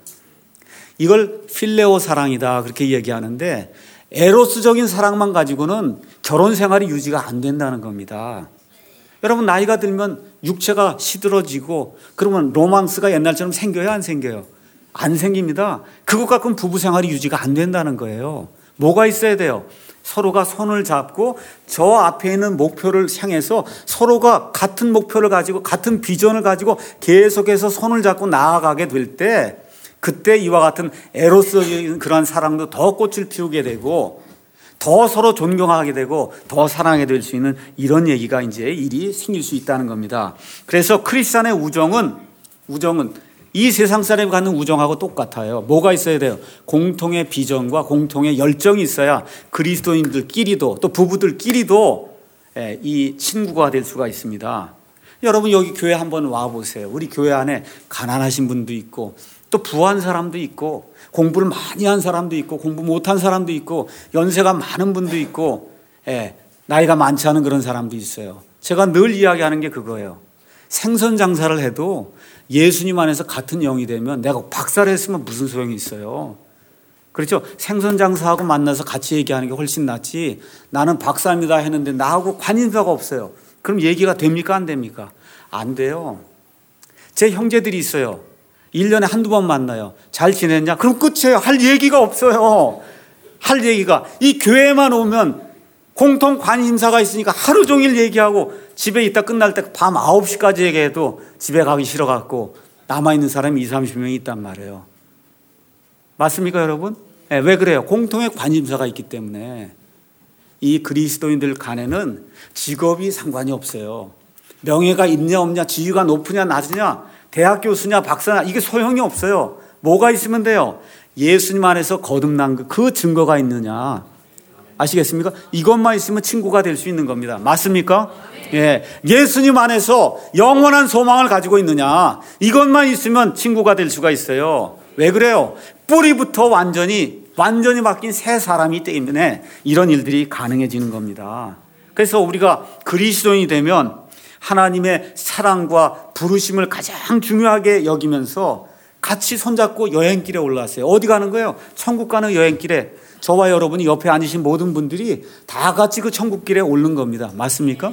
이걸 필레오 사랑이다 그렇게 얘기하는데 에로스적인 사랑만 가지고는 결혼 생활이 유지가 안 된다는 겁니다. 여러분 나이가 들면 육체가 시들어지고 그러면 로망스가 옛날처럼 생겨요? 안 생겨요? 안 생깁니다. 그것 갖고는 부부 생활이 유지가 안 된다는 거예요. 뭐가 있어야 돼요? 서로가 손을 잡고 저 앞에 있는 목표를 향해서 서로가 같은 목표를 가지고 같은 비전을 가지고 계속해서 손을 잡고 나아가게 될 때 그때 이와 같은 에로스적인 그런 사랑도 더 꽃을 피우게 되고 더 서로 존경하게 되고 더 사랑하게 될 수 있는 이런 얘기가 이제 일이 생길 수 있다는 겁니다. 그래서 크리스찬의 우정은 우정은 이 세상 사람이 갖는 우정하고 똑같아요. 뭐가 있어야 돼요? 공통의 비전과 공통의 열정이 있어야 그리스도인들끼리도 또 부부들끼리도 이 친구가 될 수가 있습니다. 여러분 여기 교회 한번 와보세요. 우리 교회 안에 가난하신 분도 있고 또 부한 사람도 있고 공부를 많이 한 사람도 있고 공부 못한 사람도 있고 연세가 많은 분도 있고 예, 나이가 많지 않은 그런 사람도 있어요. 제가 늘 이야기하는 게 그거예요. 생선 장사를 해도 예수님 안에서 같은 영이 되면 내가 박사를 했으면 무슨 소용이 있어요. 그렇죠? 생선 장사하고 만나서 같이 얘기하는 게 훨씬 낫지 나는 박사입니다 했는데 나하고 관심사가 없어요. 그럼 얘기가 됩니까 안 됩니까? 안 돼요. 제 형제들이 있어요. 일 년에 한두 번 만나요. 잘 지냈냐? 그럼 끝이에요. 할 얘기가 없어요. 할 얘기가. 이 교회만 오면 공통 관심사가 있으니까 하루 종일 얘기하고 집에 있다 끝날 때 밤 아홉 시까지 얘기해도 집에 가기 싫어갖고 남아있는 사람이 이삼십 명이 있단 말이에요. 맞습니까 여러분? 네, 왜 그래요? 공통의 관심사가 있기 때문에. 이 그리스도인들 간에는 직업이 상관이 없어요. 명예가 있냐 없냐, 지위가 높으냐 낮으냐, 대학 교수냐 박사냐 이게 소용이 없어요. 뭐가 있으면 돼요? 예수님 안에서 거듭난 그 증거가 있느냐. 아시겠습니까? 이것만 있으면 친구가 될 수 있는 겁니다. 맞습니까? 예, 예수님 안에서 영원한 소망을 가지고 있느냐. 이것만 있으면 친구가 될 수가 있어요. 왜 그래요? 뿌리부터 완전히 완전히 바뀐 새 사람이기 때문에 이런 일들이 가능해지는 겁니다. 그래서 우리가 그리스도인이 되면 하나님의 사랑과 부르심을 가장 중요하게 여기면서 같이 손잡고 여행길에 올라왔어요. 어디 가는 거예요? 천국 가는 여행길에 저와 여러분이 옆에 앉으신 모든 분들이 다 같이 그 천국길에 오른 겁니다. 맞습니까?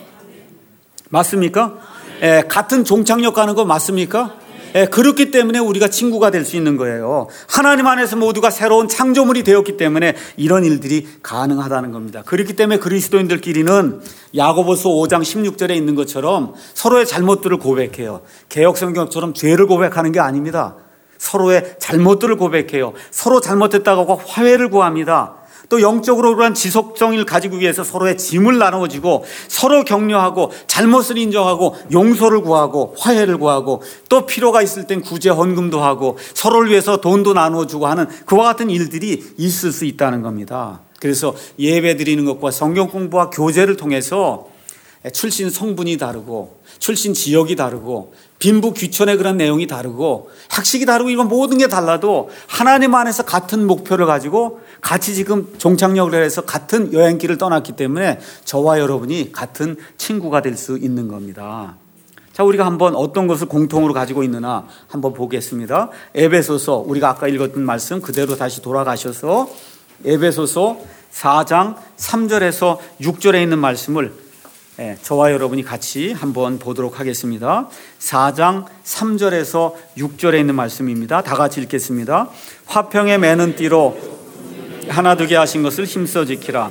맞습니까? 예, 같은 종착역 가는 거 맞습니까? 예, 그렇기 때문에 우리가 친구가 될 수 있는 거예요. 하나님 안에서 모두가 새로운 창조물이 되었기 때문에 이런 일들이 가능하다는 겁니다. 그렇기 때문에 그리스도인들끼리는 야고보서 오 장 십육 절에 있는 것처럼 서로의 잘못들을 고백해요. 개역성경처럼 죄를 고백하는 게 아닙니다. 서로의 잘못들을 고백해요. 서로 잘못했다고 하고 화해를 구합니다. 또 영적으로 그러한 지속성을 가지기 위해서 서로의 짐을 나누어지고 서로 격려하고 잘못을 인정하고 용서를 구하고 화해를 구하고 또 필요가 있을 땐 구제 헌금도 하고 서로를 위해서 돈도 나누어주고 하는 그와 같은 일들이 있을 수 있다는 겁니다. 그래서 예배 드리는 것과 성경 공부와 교제를 통해서 출신 성분이 다르고 출신 지역이 다르고 빈부 귀천의 그런 내용이 다르고 학식이 다르고 이건 모든 게 달라도 하나님 안에서 같은 목표를 가지고 같이 지금 종착역을 해서 같은 여행길을 떠났기 때문에 저와 여러분이 같은 친구가 될 수 있는 겁니다. 자, 우리가 한번 어떤 것을 공통으로 가지고 있느냐 한번 보겠습니다. 에베소서, 우리가 아까 읽었던 말씀 그대로 다시 돌아가셔서 에베소서 사 장 삼 절에서 육 절에 있는 말씀을 예, 저와 여러분이 같이 한번 보도록 하겠습니다. 사 장 삼 절에서 육 절에 있는 말씀입니다. 다 같이 읽겠습니다. 화평에 매는 띠로 하나 되게 하신 것을 힘써 지키라.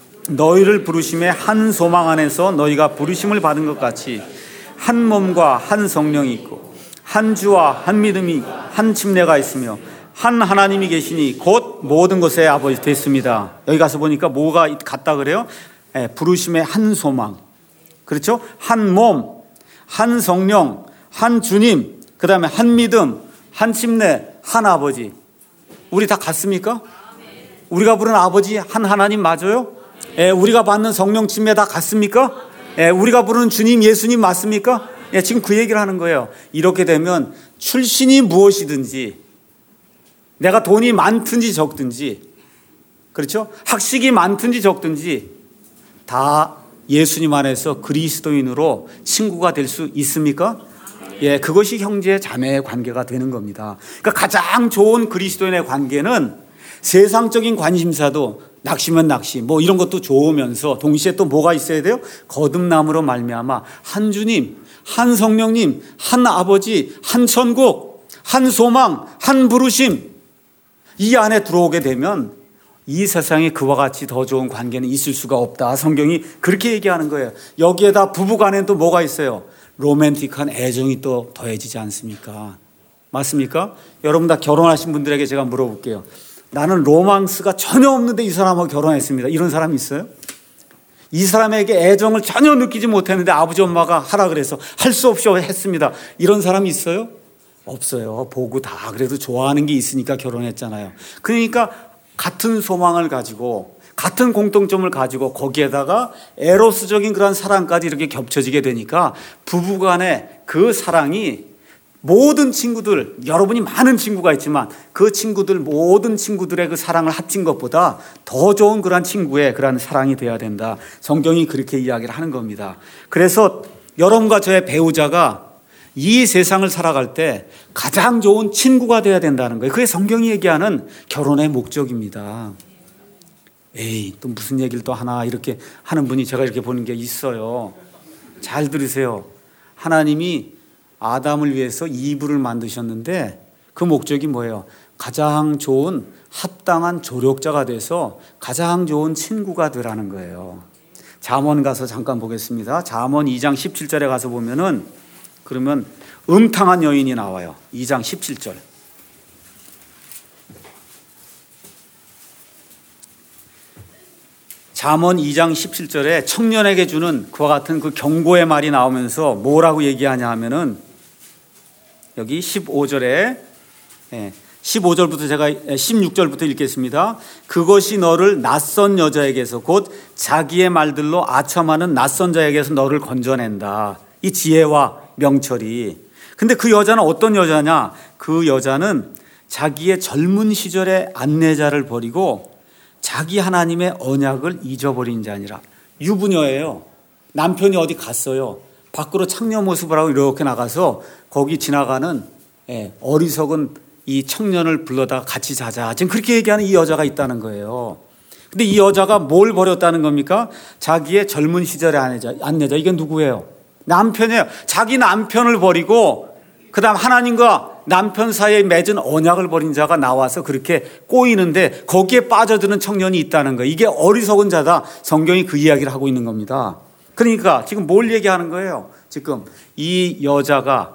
너희를 부르심에 한 소망 안에서 너희가 부르심을 받은 것 같이 한 몸과 한 성령이 있고 한 주와 한 믿음이 한 침례가 있으며 한 하나님이 계시니 곧 모든 것의 아버지 됐습니다. 여기 가서 보니까 뭐가 같다 그래요? 예, 부르심의 한 소망. 그렇죠? 한 몸, 한 성령, 한 주님, 그 다음에 한 믿음, 한 침례, 한 아버지. 우리 다 같습니까? 우리가 부른 아버지 한 하나님 맞아요? 예, 우리가 받는 성령 침례 다 같습니까? 예, 우리가 부르는 주님 예수님 맞습니까? 예, 지금 그 얘기를 하는 거예요. 이렇게 되면 출신이 무엇이든지 내가 돈이 많든지 적든지 그렇죠? 학식이 많든지 적든지 다 예수님 안에서 그리스도인으로 친구가 될 수 있습니까? 예, 그것이 형제 자매의 관계가 되는 겁니다. 그러니까 가장 좋은 그리스도인의 관계는 세상적인 관심사도 낚시면 낚시 뭐 이런 것도 좋으면서 동시에 또 뭐가 있어야 돼요? 거듭남으로 말미암아 한 주님, 한 성령님, 한 아버지, 한 천국, 한 소망, 한 부르심 이 안에 들어오게 되면 이 세상에 그와 같이 더 좋은 관계는 있을 수가 없다. 성경이 그렇게 얘기하는 거예요. 여기에다 부부간에는 또 뭐가 있어요? 로맨틱한 애정이 또 더해지지 않습니까? 맞습니까? 여러분 다 결혼하신 분들에게 제가 물어볼게요. 나는 로망스가 전혀 없는데 이 사람하고 결혼했습니다. 이런 사람이 있어요? 이 사람에게 애정을 전혀 느끼지 못했는데 아버지 엄마가 하라 그래서 할 수 없이 했습니다. 이런 사람이 있어요? 없어요. 보고 다 그래도 좋아하는 게 있으니까 결혼했잖아요. 그러니까 같은 소망을 가지고 같은 공통점을 가지고 거기에다가 에로스적인 그런 사랑까지 이렇게 겹쳐지게 되니까 부부간의 그 사랑이 모든 친구들, 여러분이 많은 친구가 있지만 그 친구들 모든 친구들의 그 사랑을 합친 것보다 더 좋은 그런 친구의 그런 사랑이 돼야 된다. 성경이 그렇게 이야기를 하는 겁니다. 그래서 여러분과 저의 배우자가 이 세상을 살아갈 때 가장 좋은 친구가 돼야 된다는 거예요. 그게 성경이 얘기하는 결혼의 목적입니다. 에이, 또 무슨 얘기를 또 하나 이렇게 하는 분이 제가 이렇게 보는 게 있어요. 잘 들으세요. 하나님이 아담을 위해서 이브를 만드셨는데 그 목적이 뭐예요? 가장 좋은 합당한 조력자가 돼서 가장 좋은 친구가 되라는 거예요. 잠언 가서 잠깐 보겠습니다. 잠언 이 장 십칠 절에 가서 보면은 그러면 음탕한 여인이 나와요. 이 장 십칠 절. 잠언 이 장 십칠 절에 청년에게 주는 그와 같은 그 경고의 말이 나오면서 뭐라고 얘기하냐 하면은 여기 십오 절에 십오 절부터 제가 십육 절부터 읽겠습니다. 그것이 너를 낯선 여자에게서 곧 자기의 말들로 아첨하는 낯선 자에게서 너를 건져낸다. 이 지혜와 명철이. 근데 그 여자는 어떤 여자냐? 그 여자는 자기의 젊은 시절의 안내자를 버리고 자기 하나님의 언약을 잊어버린 자니라. 유부녀예요. 남편이 어디 갔어요. 밖으로 창녀 모습을 하고 이렇게 나가서 거기 지나가는 어리석은 이 청년을 불러다 같이 자자. 지금 그렇게 얘기하는 이 여자가 있다는 거예요. 근데 이 여자가 뭘 버렸다는 겁니까? 자기의 젊은 시절의 안내자. 안내자. 이게 누구예요? 남편이에요. 자기 남편을 버리고 그 다음 하나님과 남편 사이에 맺은 언약을 버린 자가 나와서 그렇게 꼬이는데 거기에 빠져드는 청년이 있다는 거예요. 이게 어리석은 자다. 성경이 그 이야기를 하고 있는 겁니다. 그러니까 지금 뭘 얘기하는 거예요? 지금 이 여자가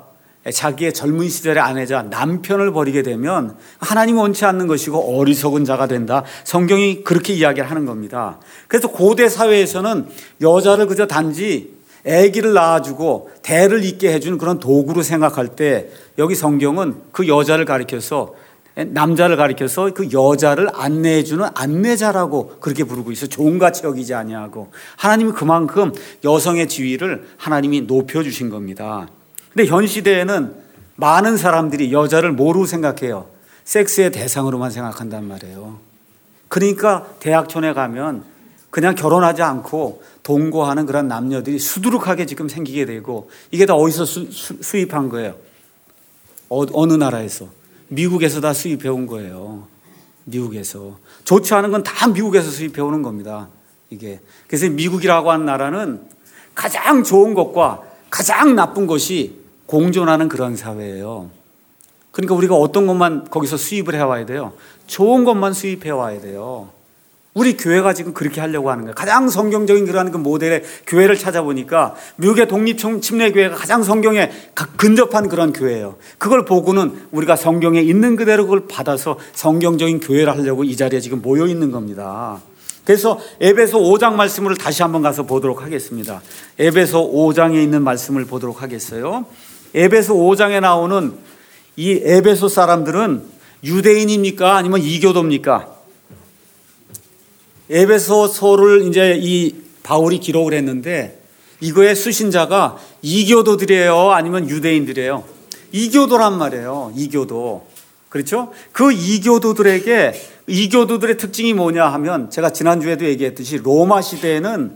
자기의 젊은 시절의 아내자 남편을 버리게 되면 하나님이 원치 않는 것이고 어리석은 자가 된다. 성경이 그렇게 이야기를 하는 겁니다. 그래서 고대 사회에서는 여자를 그저 단지 아기를 낳아주고 대를 잇게 해주는 그런 도구로 생각할 때 여기 성경은 그 여자를 가리켜서 남자를 가리켜서 그 여자를 안내해주는 안내자라고 그렇게 부르고 있어. 종같이 여기지 아니하고 하나님이 그만큼 여성의 지위를 하나님이 높여주신 겁니다. 근데 현 시대에는 많은 사람들이 여자를 뭐로 생각해요? 섹스의 대상으로만 생각한단 말이에요. 그러니까 대학촌에 가면 그냥 결혼하지 않고 동거하는 그런 남녀들이 수두룩하게 지금 생기게 되고 이게 다 어디서 수, 수, 수입한 거예요? 어, 어느 나라에서? 미국에서 다 수입해 온 거예요. 미국에서. 좋지 않은 건 다 미국에서 수입해 오는 겁니다. 이게. 그래서 미국이라고 하는 나라는 가장 좋은 것과 가장 나쁜 것이 공존하는 그런 사회예요. 그러니까 우리가 어떤 것만 거기서 수입을 해와야 돼요? 좋은 것만 수입해 와야 돼요. 우리 교회가 지금 그렇게 하려고 하는 거예요. 가장 성경적인 그런 그 모델의 교회를 찾아보니까 미국의 독립침례교회가 가장 성경에 근접한 그런 교회예요. 그걸 보고는 우리가 성경에 있는 그대로 그걸 받아서 성경적인 교회를 하려고 이 자리에 지금 모여 있는 겁니다. 그래서 에베소 오 장 말씀을 다시 한번 가서 보도록 하겠습니다. 에베소 오 장에 있는 말씀을 보도록 하겠어요. 에베소 오 장에 나오는 이 에베소 사람들은 유대인입니까? 아니면 이교도입니까? 에베소서를 이제 이 바울이 기록을 했는데 이거의 수신자가 이교도들이에요? 아니면 유대인들이에요? 이교도란 말이에요. 이교도. 그렇죠? 그 이교도들에게 이교도들의 특징이 뭐냐 하면 제가 지난주에도 얘기했듯이 로마 시대에는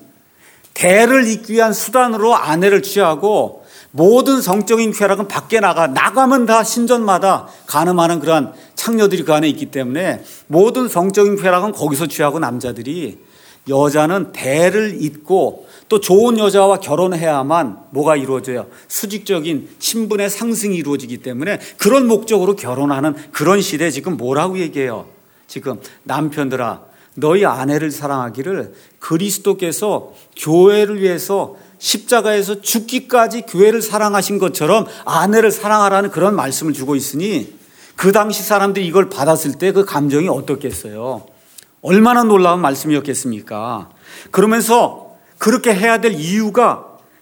대를 잇기 위한 수단으로 아내를 취하고 모든 성적인 쾌락은 밖에 나가 나가면 다 신전마다 간음하는 그러한 창녀들이 그 안에 있기 때문에 모든 성적인 쾌락은 거기서 취하고 남자들이 여자는 대를 잇고 또 좋은 여자와 결혼해야만 뭐가 이루어져요? 수직적인 신분의 상승이 이루어지기 때문에 그런 목적으로 결혼하는 그런 시대에 지금 뭐라고 얘기해요? 지금 남편들아 너희 아내를 사랑하기를 그리스도께서 교회를 위해서 십자가에서 죽기까지 교회를 사랑하신 것처럼 아내를 사랑하라는 그런 말씀을 주고 있으니 그 당시 사람들이 이걸 받았을 때 그 감정이 어떻겠어요? 얼마나 놀라운 말씀이었겠습니까? 그러면서 그렇게 해야 될 이유가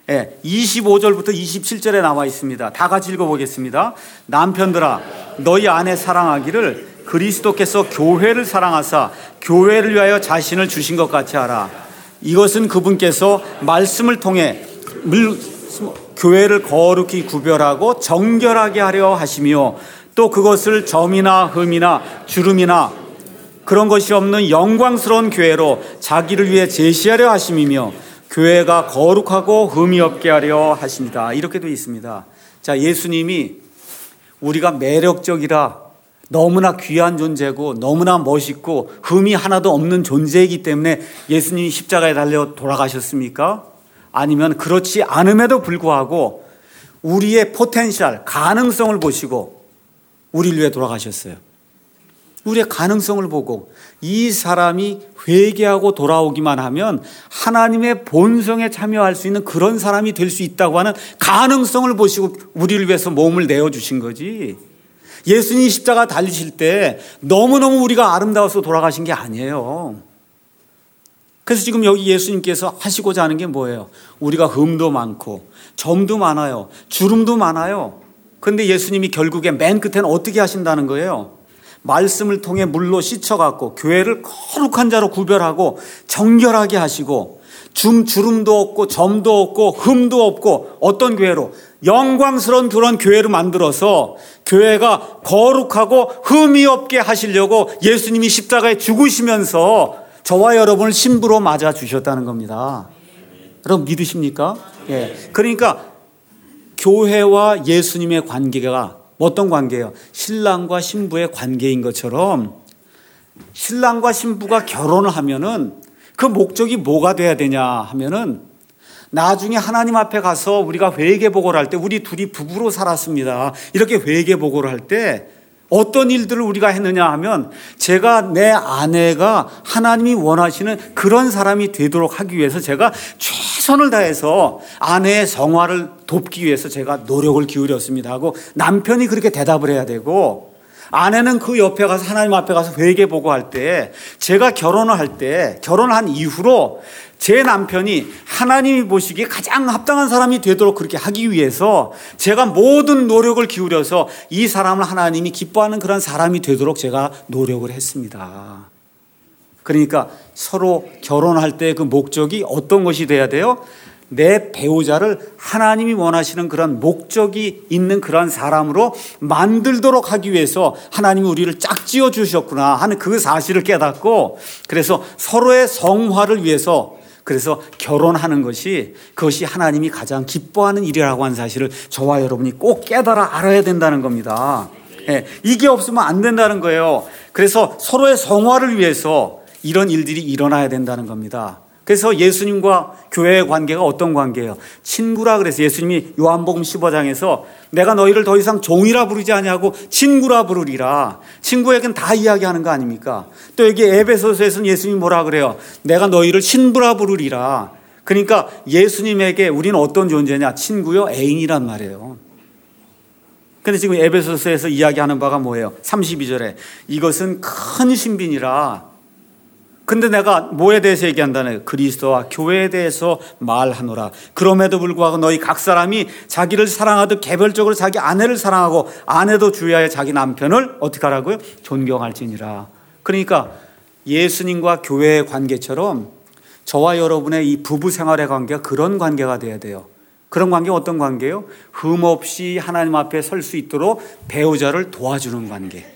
이십오 절부터 이십칠 절에 나와 있습니다. 다 같이 읽어보겠습니다. 남편들아 너희 아내 사랑하기를 그리스도께서 교회를 사랑하사 교회를 위하여 자신을 주신 것 같이 하라. 이것은 그분께서 말씀을 통해 물, 교회를 거룩히 구별하고 정결하게 하려 하시며 또 그것을 점이나 흠이나 주름이나 그런 것이 없는 영광스러운 교회로 자기를 위해 제시하려 하심이며 교회가 거룩하고 흠이 없게 하려 하십니다. 이렇게 되어 있습니다. 자, 예수님이 우리가 매력적이라 너무나 귀한 존재고 너무나 멋있고 흠이 하나도 없는 존재이기 때문에 예수님이 십자가에 달려 돌아가셨습니까? 아니면 그렇지 않음에도 불구하고 우리의 포텐셜, 가능성을 보시고 우리를 위해 돌아가셨어요. 우리의 가능성을 보고 이 사람이 회개하고 돌아오기만 하면 하나님의 본성에 참여할 수 있는 그런 사람이 될 수 있다고 하는 가능성을 보시고 우리를 위해서 몸을 내어주신 거지. 예수님이 십자가 달리실 때 너무너무 우리가 아름다워서 돌아가신 게 아니에요. 그래서 지금 여기 예수님께서 하시고자 하는 게 뭐예요? 우리가 흠도 많고 점도 많아요. 주름도 많아요. 그런데 예수님이 결국에 맨 끝에는 어떻게 하신다는 거예요? 말씀을 통해 물로 씻어갖고 교회를 거룩한 자로 구별하고 정결하게 하시고 줌, 주름도 없고 점도 없고 흠도 없고 어떤 교회로? 영광스러운 그런 교회를 만들어서 교회가 거룩하고 흠이 없게 하시려고 예수님이 십자가에 죽으시면서 저와 여러분을 신부로 맞아 주셨다는 겁니다. 여러분 믿으십니까? 예. 그러니까 교회와 예수님의 관계가 어떤 관계예요? 신랑과 신부의 관계인 것처럼 신랑과 신부가 결혼을 하면은 그 목적이 뭐가 돼야 되냐 하면은 나중에 하나님 앞에 가서 우리가 회개보고를 할 때 우리 둘이 부부로 살았습니다. 이렇게 회개보고를 할 때 어떤 일들을 우리가 했느냐 하면 제가 내 아내가 하나님이 원하시는 그런 사람이 되도록 하기 위해서 제가 최선을 다해서 아내의 성화를 돕기 위해서 제가 노력을 기울였습니다 하고 남편이 그렇게 대답을 해야 되고, 아내는 그 옆에 가서 하나님 앞에 가서 회개 보고 할 때, 제가 결혼을 할 때, 결혼한 이후로 제 남편이 하나님이 보시기에 가장 합당한 사람이 되도록 그렇게 하기 위해서 제가 모든 노력을 기울여서 이 사람을 하나님이 기뻐하는 그런 사람이 되도록 제가 노력을 했습니다. 그러니까 서로 결혼할 때 그 목적이 어떤 것이 돼야 돼요? 내 배우자를 하나님이 원하시는 그런 목적이 있는 그런 사람으로 만들도록 하기 위해서 하나님이 우리를 짝지어 주셨구나 하는 그 사실을 깨닫고, 그래서 서로의 성화를 위해서 그래서 결혼하는 것이, 그것이 하나님이 가장 기뻐하는 일이라고 하는 사실을 저와 여러분이 꼭 깨달아 알아야 된다는 겁니다. 예, 이게 없으면 안 된다는 거예요. 그래서 서로의 성화를 위해서 이런 일들이 일어나야 된다는 겁니다. 그래서 예수님과 교회의 관계가 어떤 관계예요? 친구라 그래서 예수님이 요한복음 십오 장에서 내가 너희를 더 이상 종이라 부르지 아니하고 친구라 부르리라. 친구에겐 다 이야기하는 거 아닙니까? 또 여기 에베소서에서는 예수님이 뭐라 그래요? 내가 너희를 신부라 부르리라. 그러니까 예수님에게 우리는 어떤 존재냐? 친구요, 애인이란 말이에요. 근데 지금 에베소서에서 이야기하는 바가 뭐예요? 삼십이 절에 이것은 큰 신비니라. 근데 내가 뭐에 대해서 얘기한다네? 그리스도와 교회에 대해서 말하노라. 그럼에도 불구하고 너희 각 사람이 자기를 사랑하듯 개별적으로 자기 아내를 사랑하고 아내도 주의하여 자기 남편을 어떻게 하라고요? 존경할지니라. 그러니까 예수님과 교회의 관계처럼 저와 여러분의 이 부부 생활의 관계가 그런 관계가 돼야 돼요. 그런 관계가 어떤 관계예요? 흠없이 하나님 앞에 설 수 있도록 배우자를 도와주는 관계.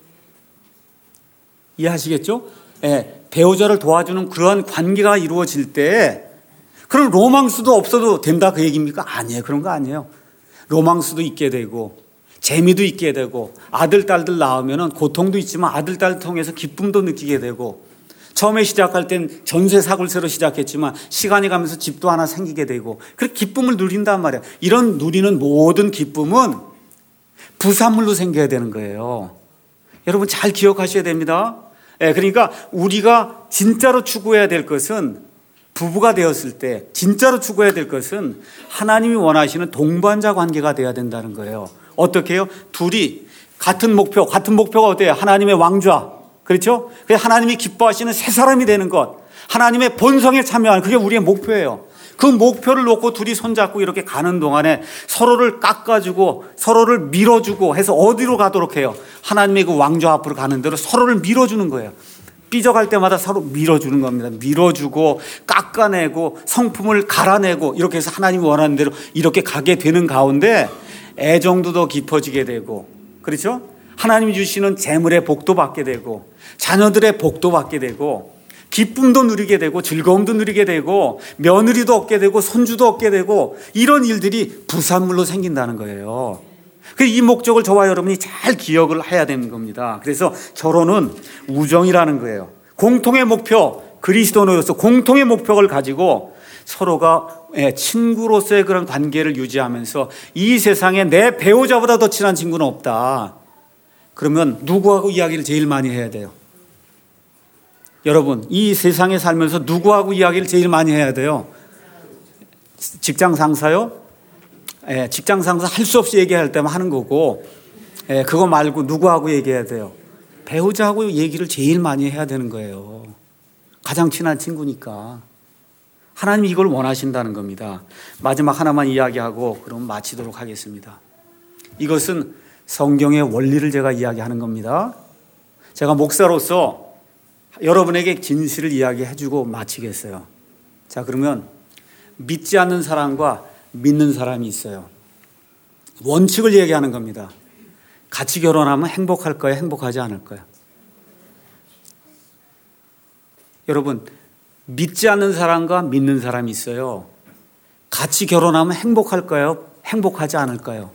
이해하시겠죠? 예, 배우자를 도와주는 그런 관계가 이루어질 때, 그럼 로망스도 없어도 된다 그 얘기입니까? 아니에요. 그런 거 아니에요. 로망스도 있게 되고 재미도 있게 되고 아들 딸들 낳으면 고통도 있지만 아들 딸 통해서 기쁨도 느끼게 되고, 처음에 시작할 땐 전세 사고를 새로 시작했지만 시간이 가면서 집도 하나 생기게 되고 그렇게 기쁨을 누린단 말이에요. 이런 누리는 모든 기쁨은 부산물로 생겨야 되는 거예요. 여러분 잘 기억하셔야 됩니다. 예, 그러니까 우리가 진짜로 추구해야 될 것은, 부부가 되었을 때 진짜로 추구해야 될 것은 하나님이 원하시는 동반자 관계가 되어야 된다는 거예요. 어떻게 해요? 둘이 같은 목표, 같은 목표가 어때요? 하나님의 왕좌. 그렇죠? 하나님이 기뻐하시는 새 사람이 되는 것, 하나님의 본성에 참여하는, 그게 우리의 목표예요. 그 목표를 놓고 둘이 손잡고 이렇게 가는 동안에 서로를 깎아주고 서로를 밀어주고 해서 어디로 가도록 해요? 하나님의 그 왕좌 앞으로 가는 대로 서로를 밀어주는 거예요. 삐져갈 때마다 서로 밀어주는 겁니다. 밀어주고 깎아내고 성품을 갈아내고 이렇게 해서 하나님이 원하는 대로 이렇게 가게 되는 가운데 애정도 더 깊어지게 되고, 그렇죠? 하나님이 주시는 재물의 복도 받게 되고 자녀들의 복도 받게 되고 기쁨도 누리게 되고 즐거움도 누리게 되고 며느리도 얻게 되고 손주도 얻게 되고, 이런 일들이 부산물로 생긴다는 거예요. 이 목적을 저와 여러분이 잘 기억을 해야 되는 겁니다. 그래서 결혼은 우정이라는 거예요. 공통의 목표, 그리스도인으로서 공통의 목표를 가지고 서로가 친구로서의 그런 관계를 유지하면서 이 세상에 내 배우자보다 더 친한 친구는 없다. 그러면 누구하고 이야기를 제일 많이 해야 돼요? 여러분, 이 세상에 살면서 누구하고 이야기를 제일 많이 해야 돼요? 직장 상사요? 예, 직장 상사 할 수 없이 얘기할 때만 하는 거고, 예, 그거 말고 누구하고 얘기해야 돼요? 배우자하고 얘기를 제일 많이 해야 되는 거예요. 가장 친한 친구니까. 하나님이 이걸 원하신다는 겁니다. 마지막 하나만 이야기하고 그럼 마치도록 하겠습니다. 이것은 성경의 원리를 제가 이야기하는 겁니다. 제가 목사로서 여러분에게 진실을 이야기해주고 마치겠어요. 자, 그러면 믿지 않는 사람과 믿는 사람이 있어요. 원칙을 얘기하는 겁니다. 같이 결혼하면 행복할까요? 행복하지 않을까요? 여러분, 믿지 않는 사람과 믿는 사람이 있어요. 같이 결혼하면 행복할까요? 행복하지 않을까요?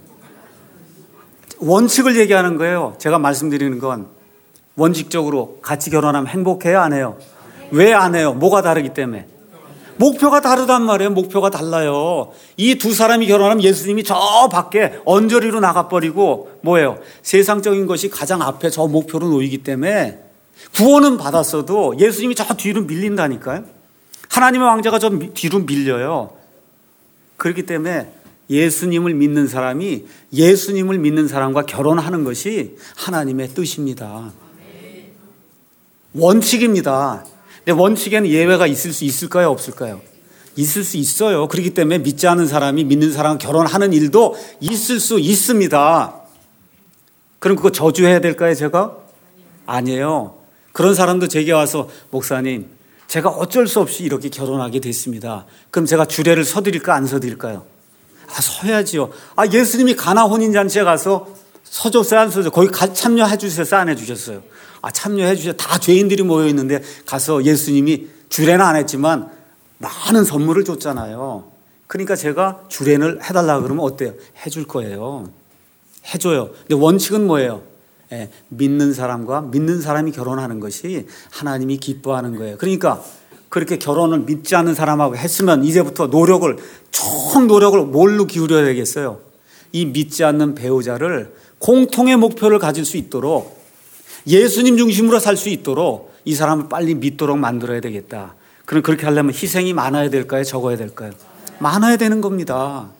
원칙을 얘기하는 거예요. 제가 말씀드리는 건 원칙적으로 같이 결혼하면 행복해요? 안 해요? 왜 안 해요? 뭐가 다르기 때문에. 목표가 다르단 말이에요. 목표가 달라요. 이 두 사람이 결혼하면 예수님이 저 밖에 언저리로 나가버리고 뭐예요? 세상적인 것이 가장 앞에 저 목표로 놓이기 때문에 구원은 받았어도 예수님이 저 뒤로 밀린다니까요. 하나님의 왕자가 저 뒤로 밀려요. 그렇기 때문에 예수님을 믿는 사람이 예수님을 믿는 사람과 결혼하는 것이 하나님의 뜻입니다. 원칙입니다. 근데 원칙에는 예외가 있을 수 있을까요? 없을까요? 있을 수 있어요. 그렇기 때문에 믿지 않는 사람이 믿는 사람과 결혼하는 일도 있을 수 있습니다. 그럼 그거 저주해야 될까요, 제가? 아니에요. 그런 사람도 제게 와서 목사님, 제가 어쩔 수 없이 이렇게 결혼하게 됐습니다. 그럼 제가 주례를 서드릴까 안 서드릴까요? 아, 서야지요. 아, 예수님이 가나 혼인잔치에 가서 서줬어요, 안 서줬어요? 거기 참여해 주셨어요, 안 해주셨어요? 아, 참여해 주셨어요. 다 죄인들이 모여있는데 가서 예수님이 주례는 안 했지만 많은 선물을 줬잖아요. 그러니까 제가 주례를 해달라 그러면 어때요? 해줄 거예요. 해줘요. 근데 원칙은 뭐예요? 예, 믿는 사람과 믿는 사람이 결혼하는 것이 하나님이 기뻐하는 거예요. 그러니까 그렇게 결혼을 믿지 않는 사람하고 했으면 이제부터 노력을, 총 노력을 뭘로 기울여야 되겠어요? 이 믿지 않는 배우자를 공통의 목표를 가질 수 있도록, 예수님 중심으로 살 수 있도록 이 사람을 빨리 믿도록 만들어야 되겠다. 그럼 그렇게 하려면 희생이 많아야 될까요? 적어야 될까요? 많아야 되는 겁니다.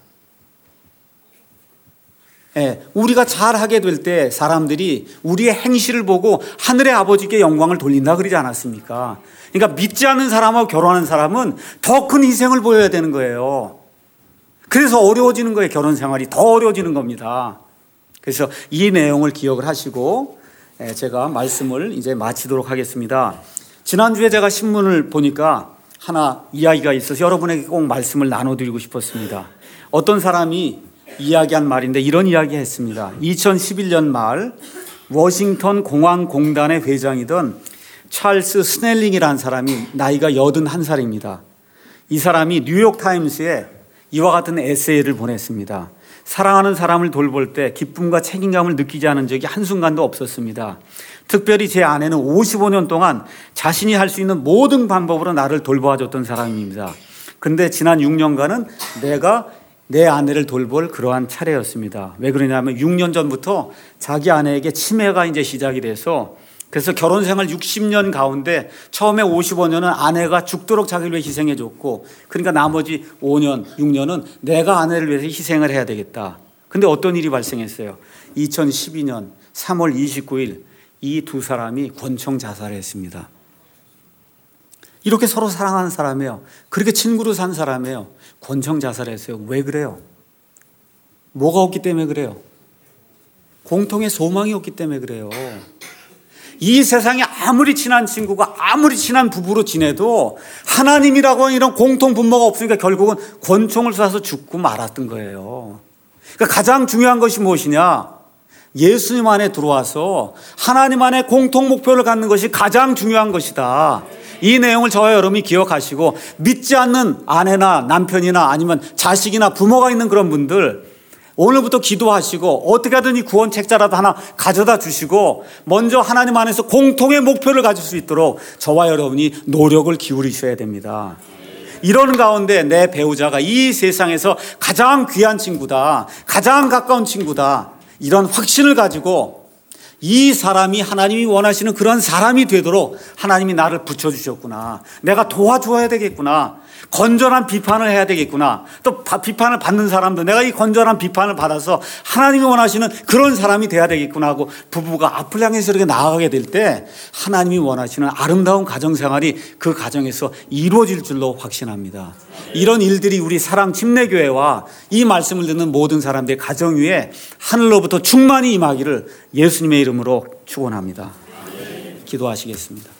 예, 우리가 잘하게 될 때 사람들이 우리의 행실을 보고 하늘의 아버지께 영광을 돌린다 그러지 않았습니까? 그러니까 믿지 않는 사람하고 결혼하는 사람은 더 큰 희생을 보여야 되는 거예요. 그래서 어려워지는 거예요. 결혼 생활이 더 어려워지는 겁니다. 그래서 이 내용을 기억을 하시고 제가 말씀을 이제 마치도록 하겠습니다. 지난주에 제가 신문을 보니까 하나 이야기가 있어서 여러분에게 꼭 말씀을 나눠드리고 싶었습니다. 어떤 사람이 이야기한 말인데 이런 이야기 했습니다. 이천십일 년 말 워싱턴 공항공단의 회장이던 찰스 스넬링이라는 사람이 나이가 여든한 살입니다. 이 사람이 뉴욕타임스에 이와 같은 에세이를 보냈습니다. 사랑하는 사람을 돌볼 때 기쁨과 책임감을 느끼지 않은 적이 한순간도 없었습니다. 특별히 제 아내는 오십오 년 동안 자신이 할 수 있는 모든 방법으로 나를 돌보아줬던 사람입니다. 그런데 지난 육 년간은 내가 내 아내를 돌볼 그러한 차례였습니다. 왜 그러냐면 육 년 전부터 자기 아내에게 치매가 이제 시작이 돼서, 그래서 결혼 생활 육십 년 가운데 처음에 오십오 년은 아내가 죽도록 자기를 위해 희생해 줬고, 그러니까 나머지 오 년, 육 년은 내가 아내를 위해서 희생을 해야 되겠다. 근데 어떤 일이 발생했어요? 이천십이 년 삼월 이십구일 이 두 사람이 권총 자살을 했습니다. 이렇게 서로 사랑하는 사람이에요. 그렇게 친구로 산 사람이에요. 권총 자살했어요. 왜 그래요? 뭐가 없기 때문에 그래요? 공통의 소망이 없기 때문에 그래요. 이 세상에 아무리 친한 친구가 아무리 친한 부부로 지내도 하나님이라고 하는 이런 공통 분모가 없으니까 결국은 권총을 쏴서 죽고 말았던 거예요. 그러니까 가장 중요한 것이 무엇이냐? 예수님 안에 들어와서 하나님 안에 공통 목표를 갖는 것이 가장 중요한 것이다. 이 내용을 저와 여러분이 기억하시고, 믿지 않는 아내나 남편이나 아니면 자식이나 부모가 있는 그런 분들, 오늘부터 기도하시고 어떻게 하든 이 구원 책자라도 하나 가져다 주시고 먼저 하나님 안에서 공통의 목표를 가질 수 있도록 저와 여러분이 노력을 기울이셔야 됩니다. 이런 가운데 내 배우자가 이 세상에서 가장 귀한 친구다, 가장 가까운 친구다, 이런 확신을 가지고 이 사람이 하나님이 원하시는 그런 사람이 되도록 하나님이 나를 붙여주셨구나, 내가 도와줘야 되겠구나, 건전한 비판을 해야 되겠구나, 또 비판을 받는 사람도 내가 이 건전한 비판을 받아서 하나님이 원하시는 그런 사람이 돼야 되겠구나 하고 부부가 앞을 향해서 이렇게 나아가게 될 때 하나님이 원하시는 아름다운 가정생활이 그 가정에서 이루어질 줄로 확신합니다. 이런 일들이 우리 사랑 침례교회와 이 말씀을 듣는 모든 사람들의 가정 위에 하늘로부터 충만히 임하기를 예수님의 이름으로 축원합니다. 기도하시겠습니다.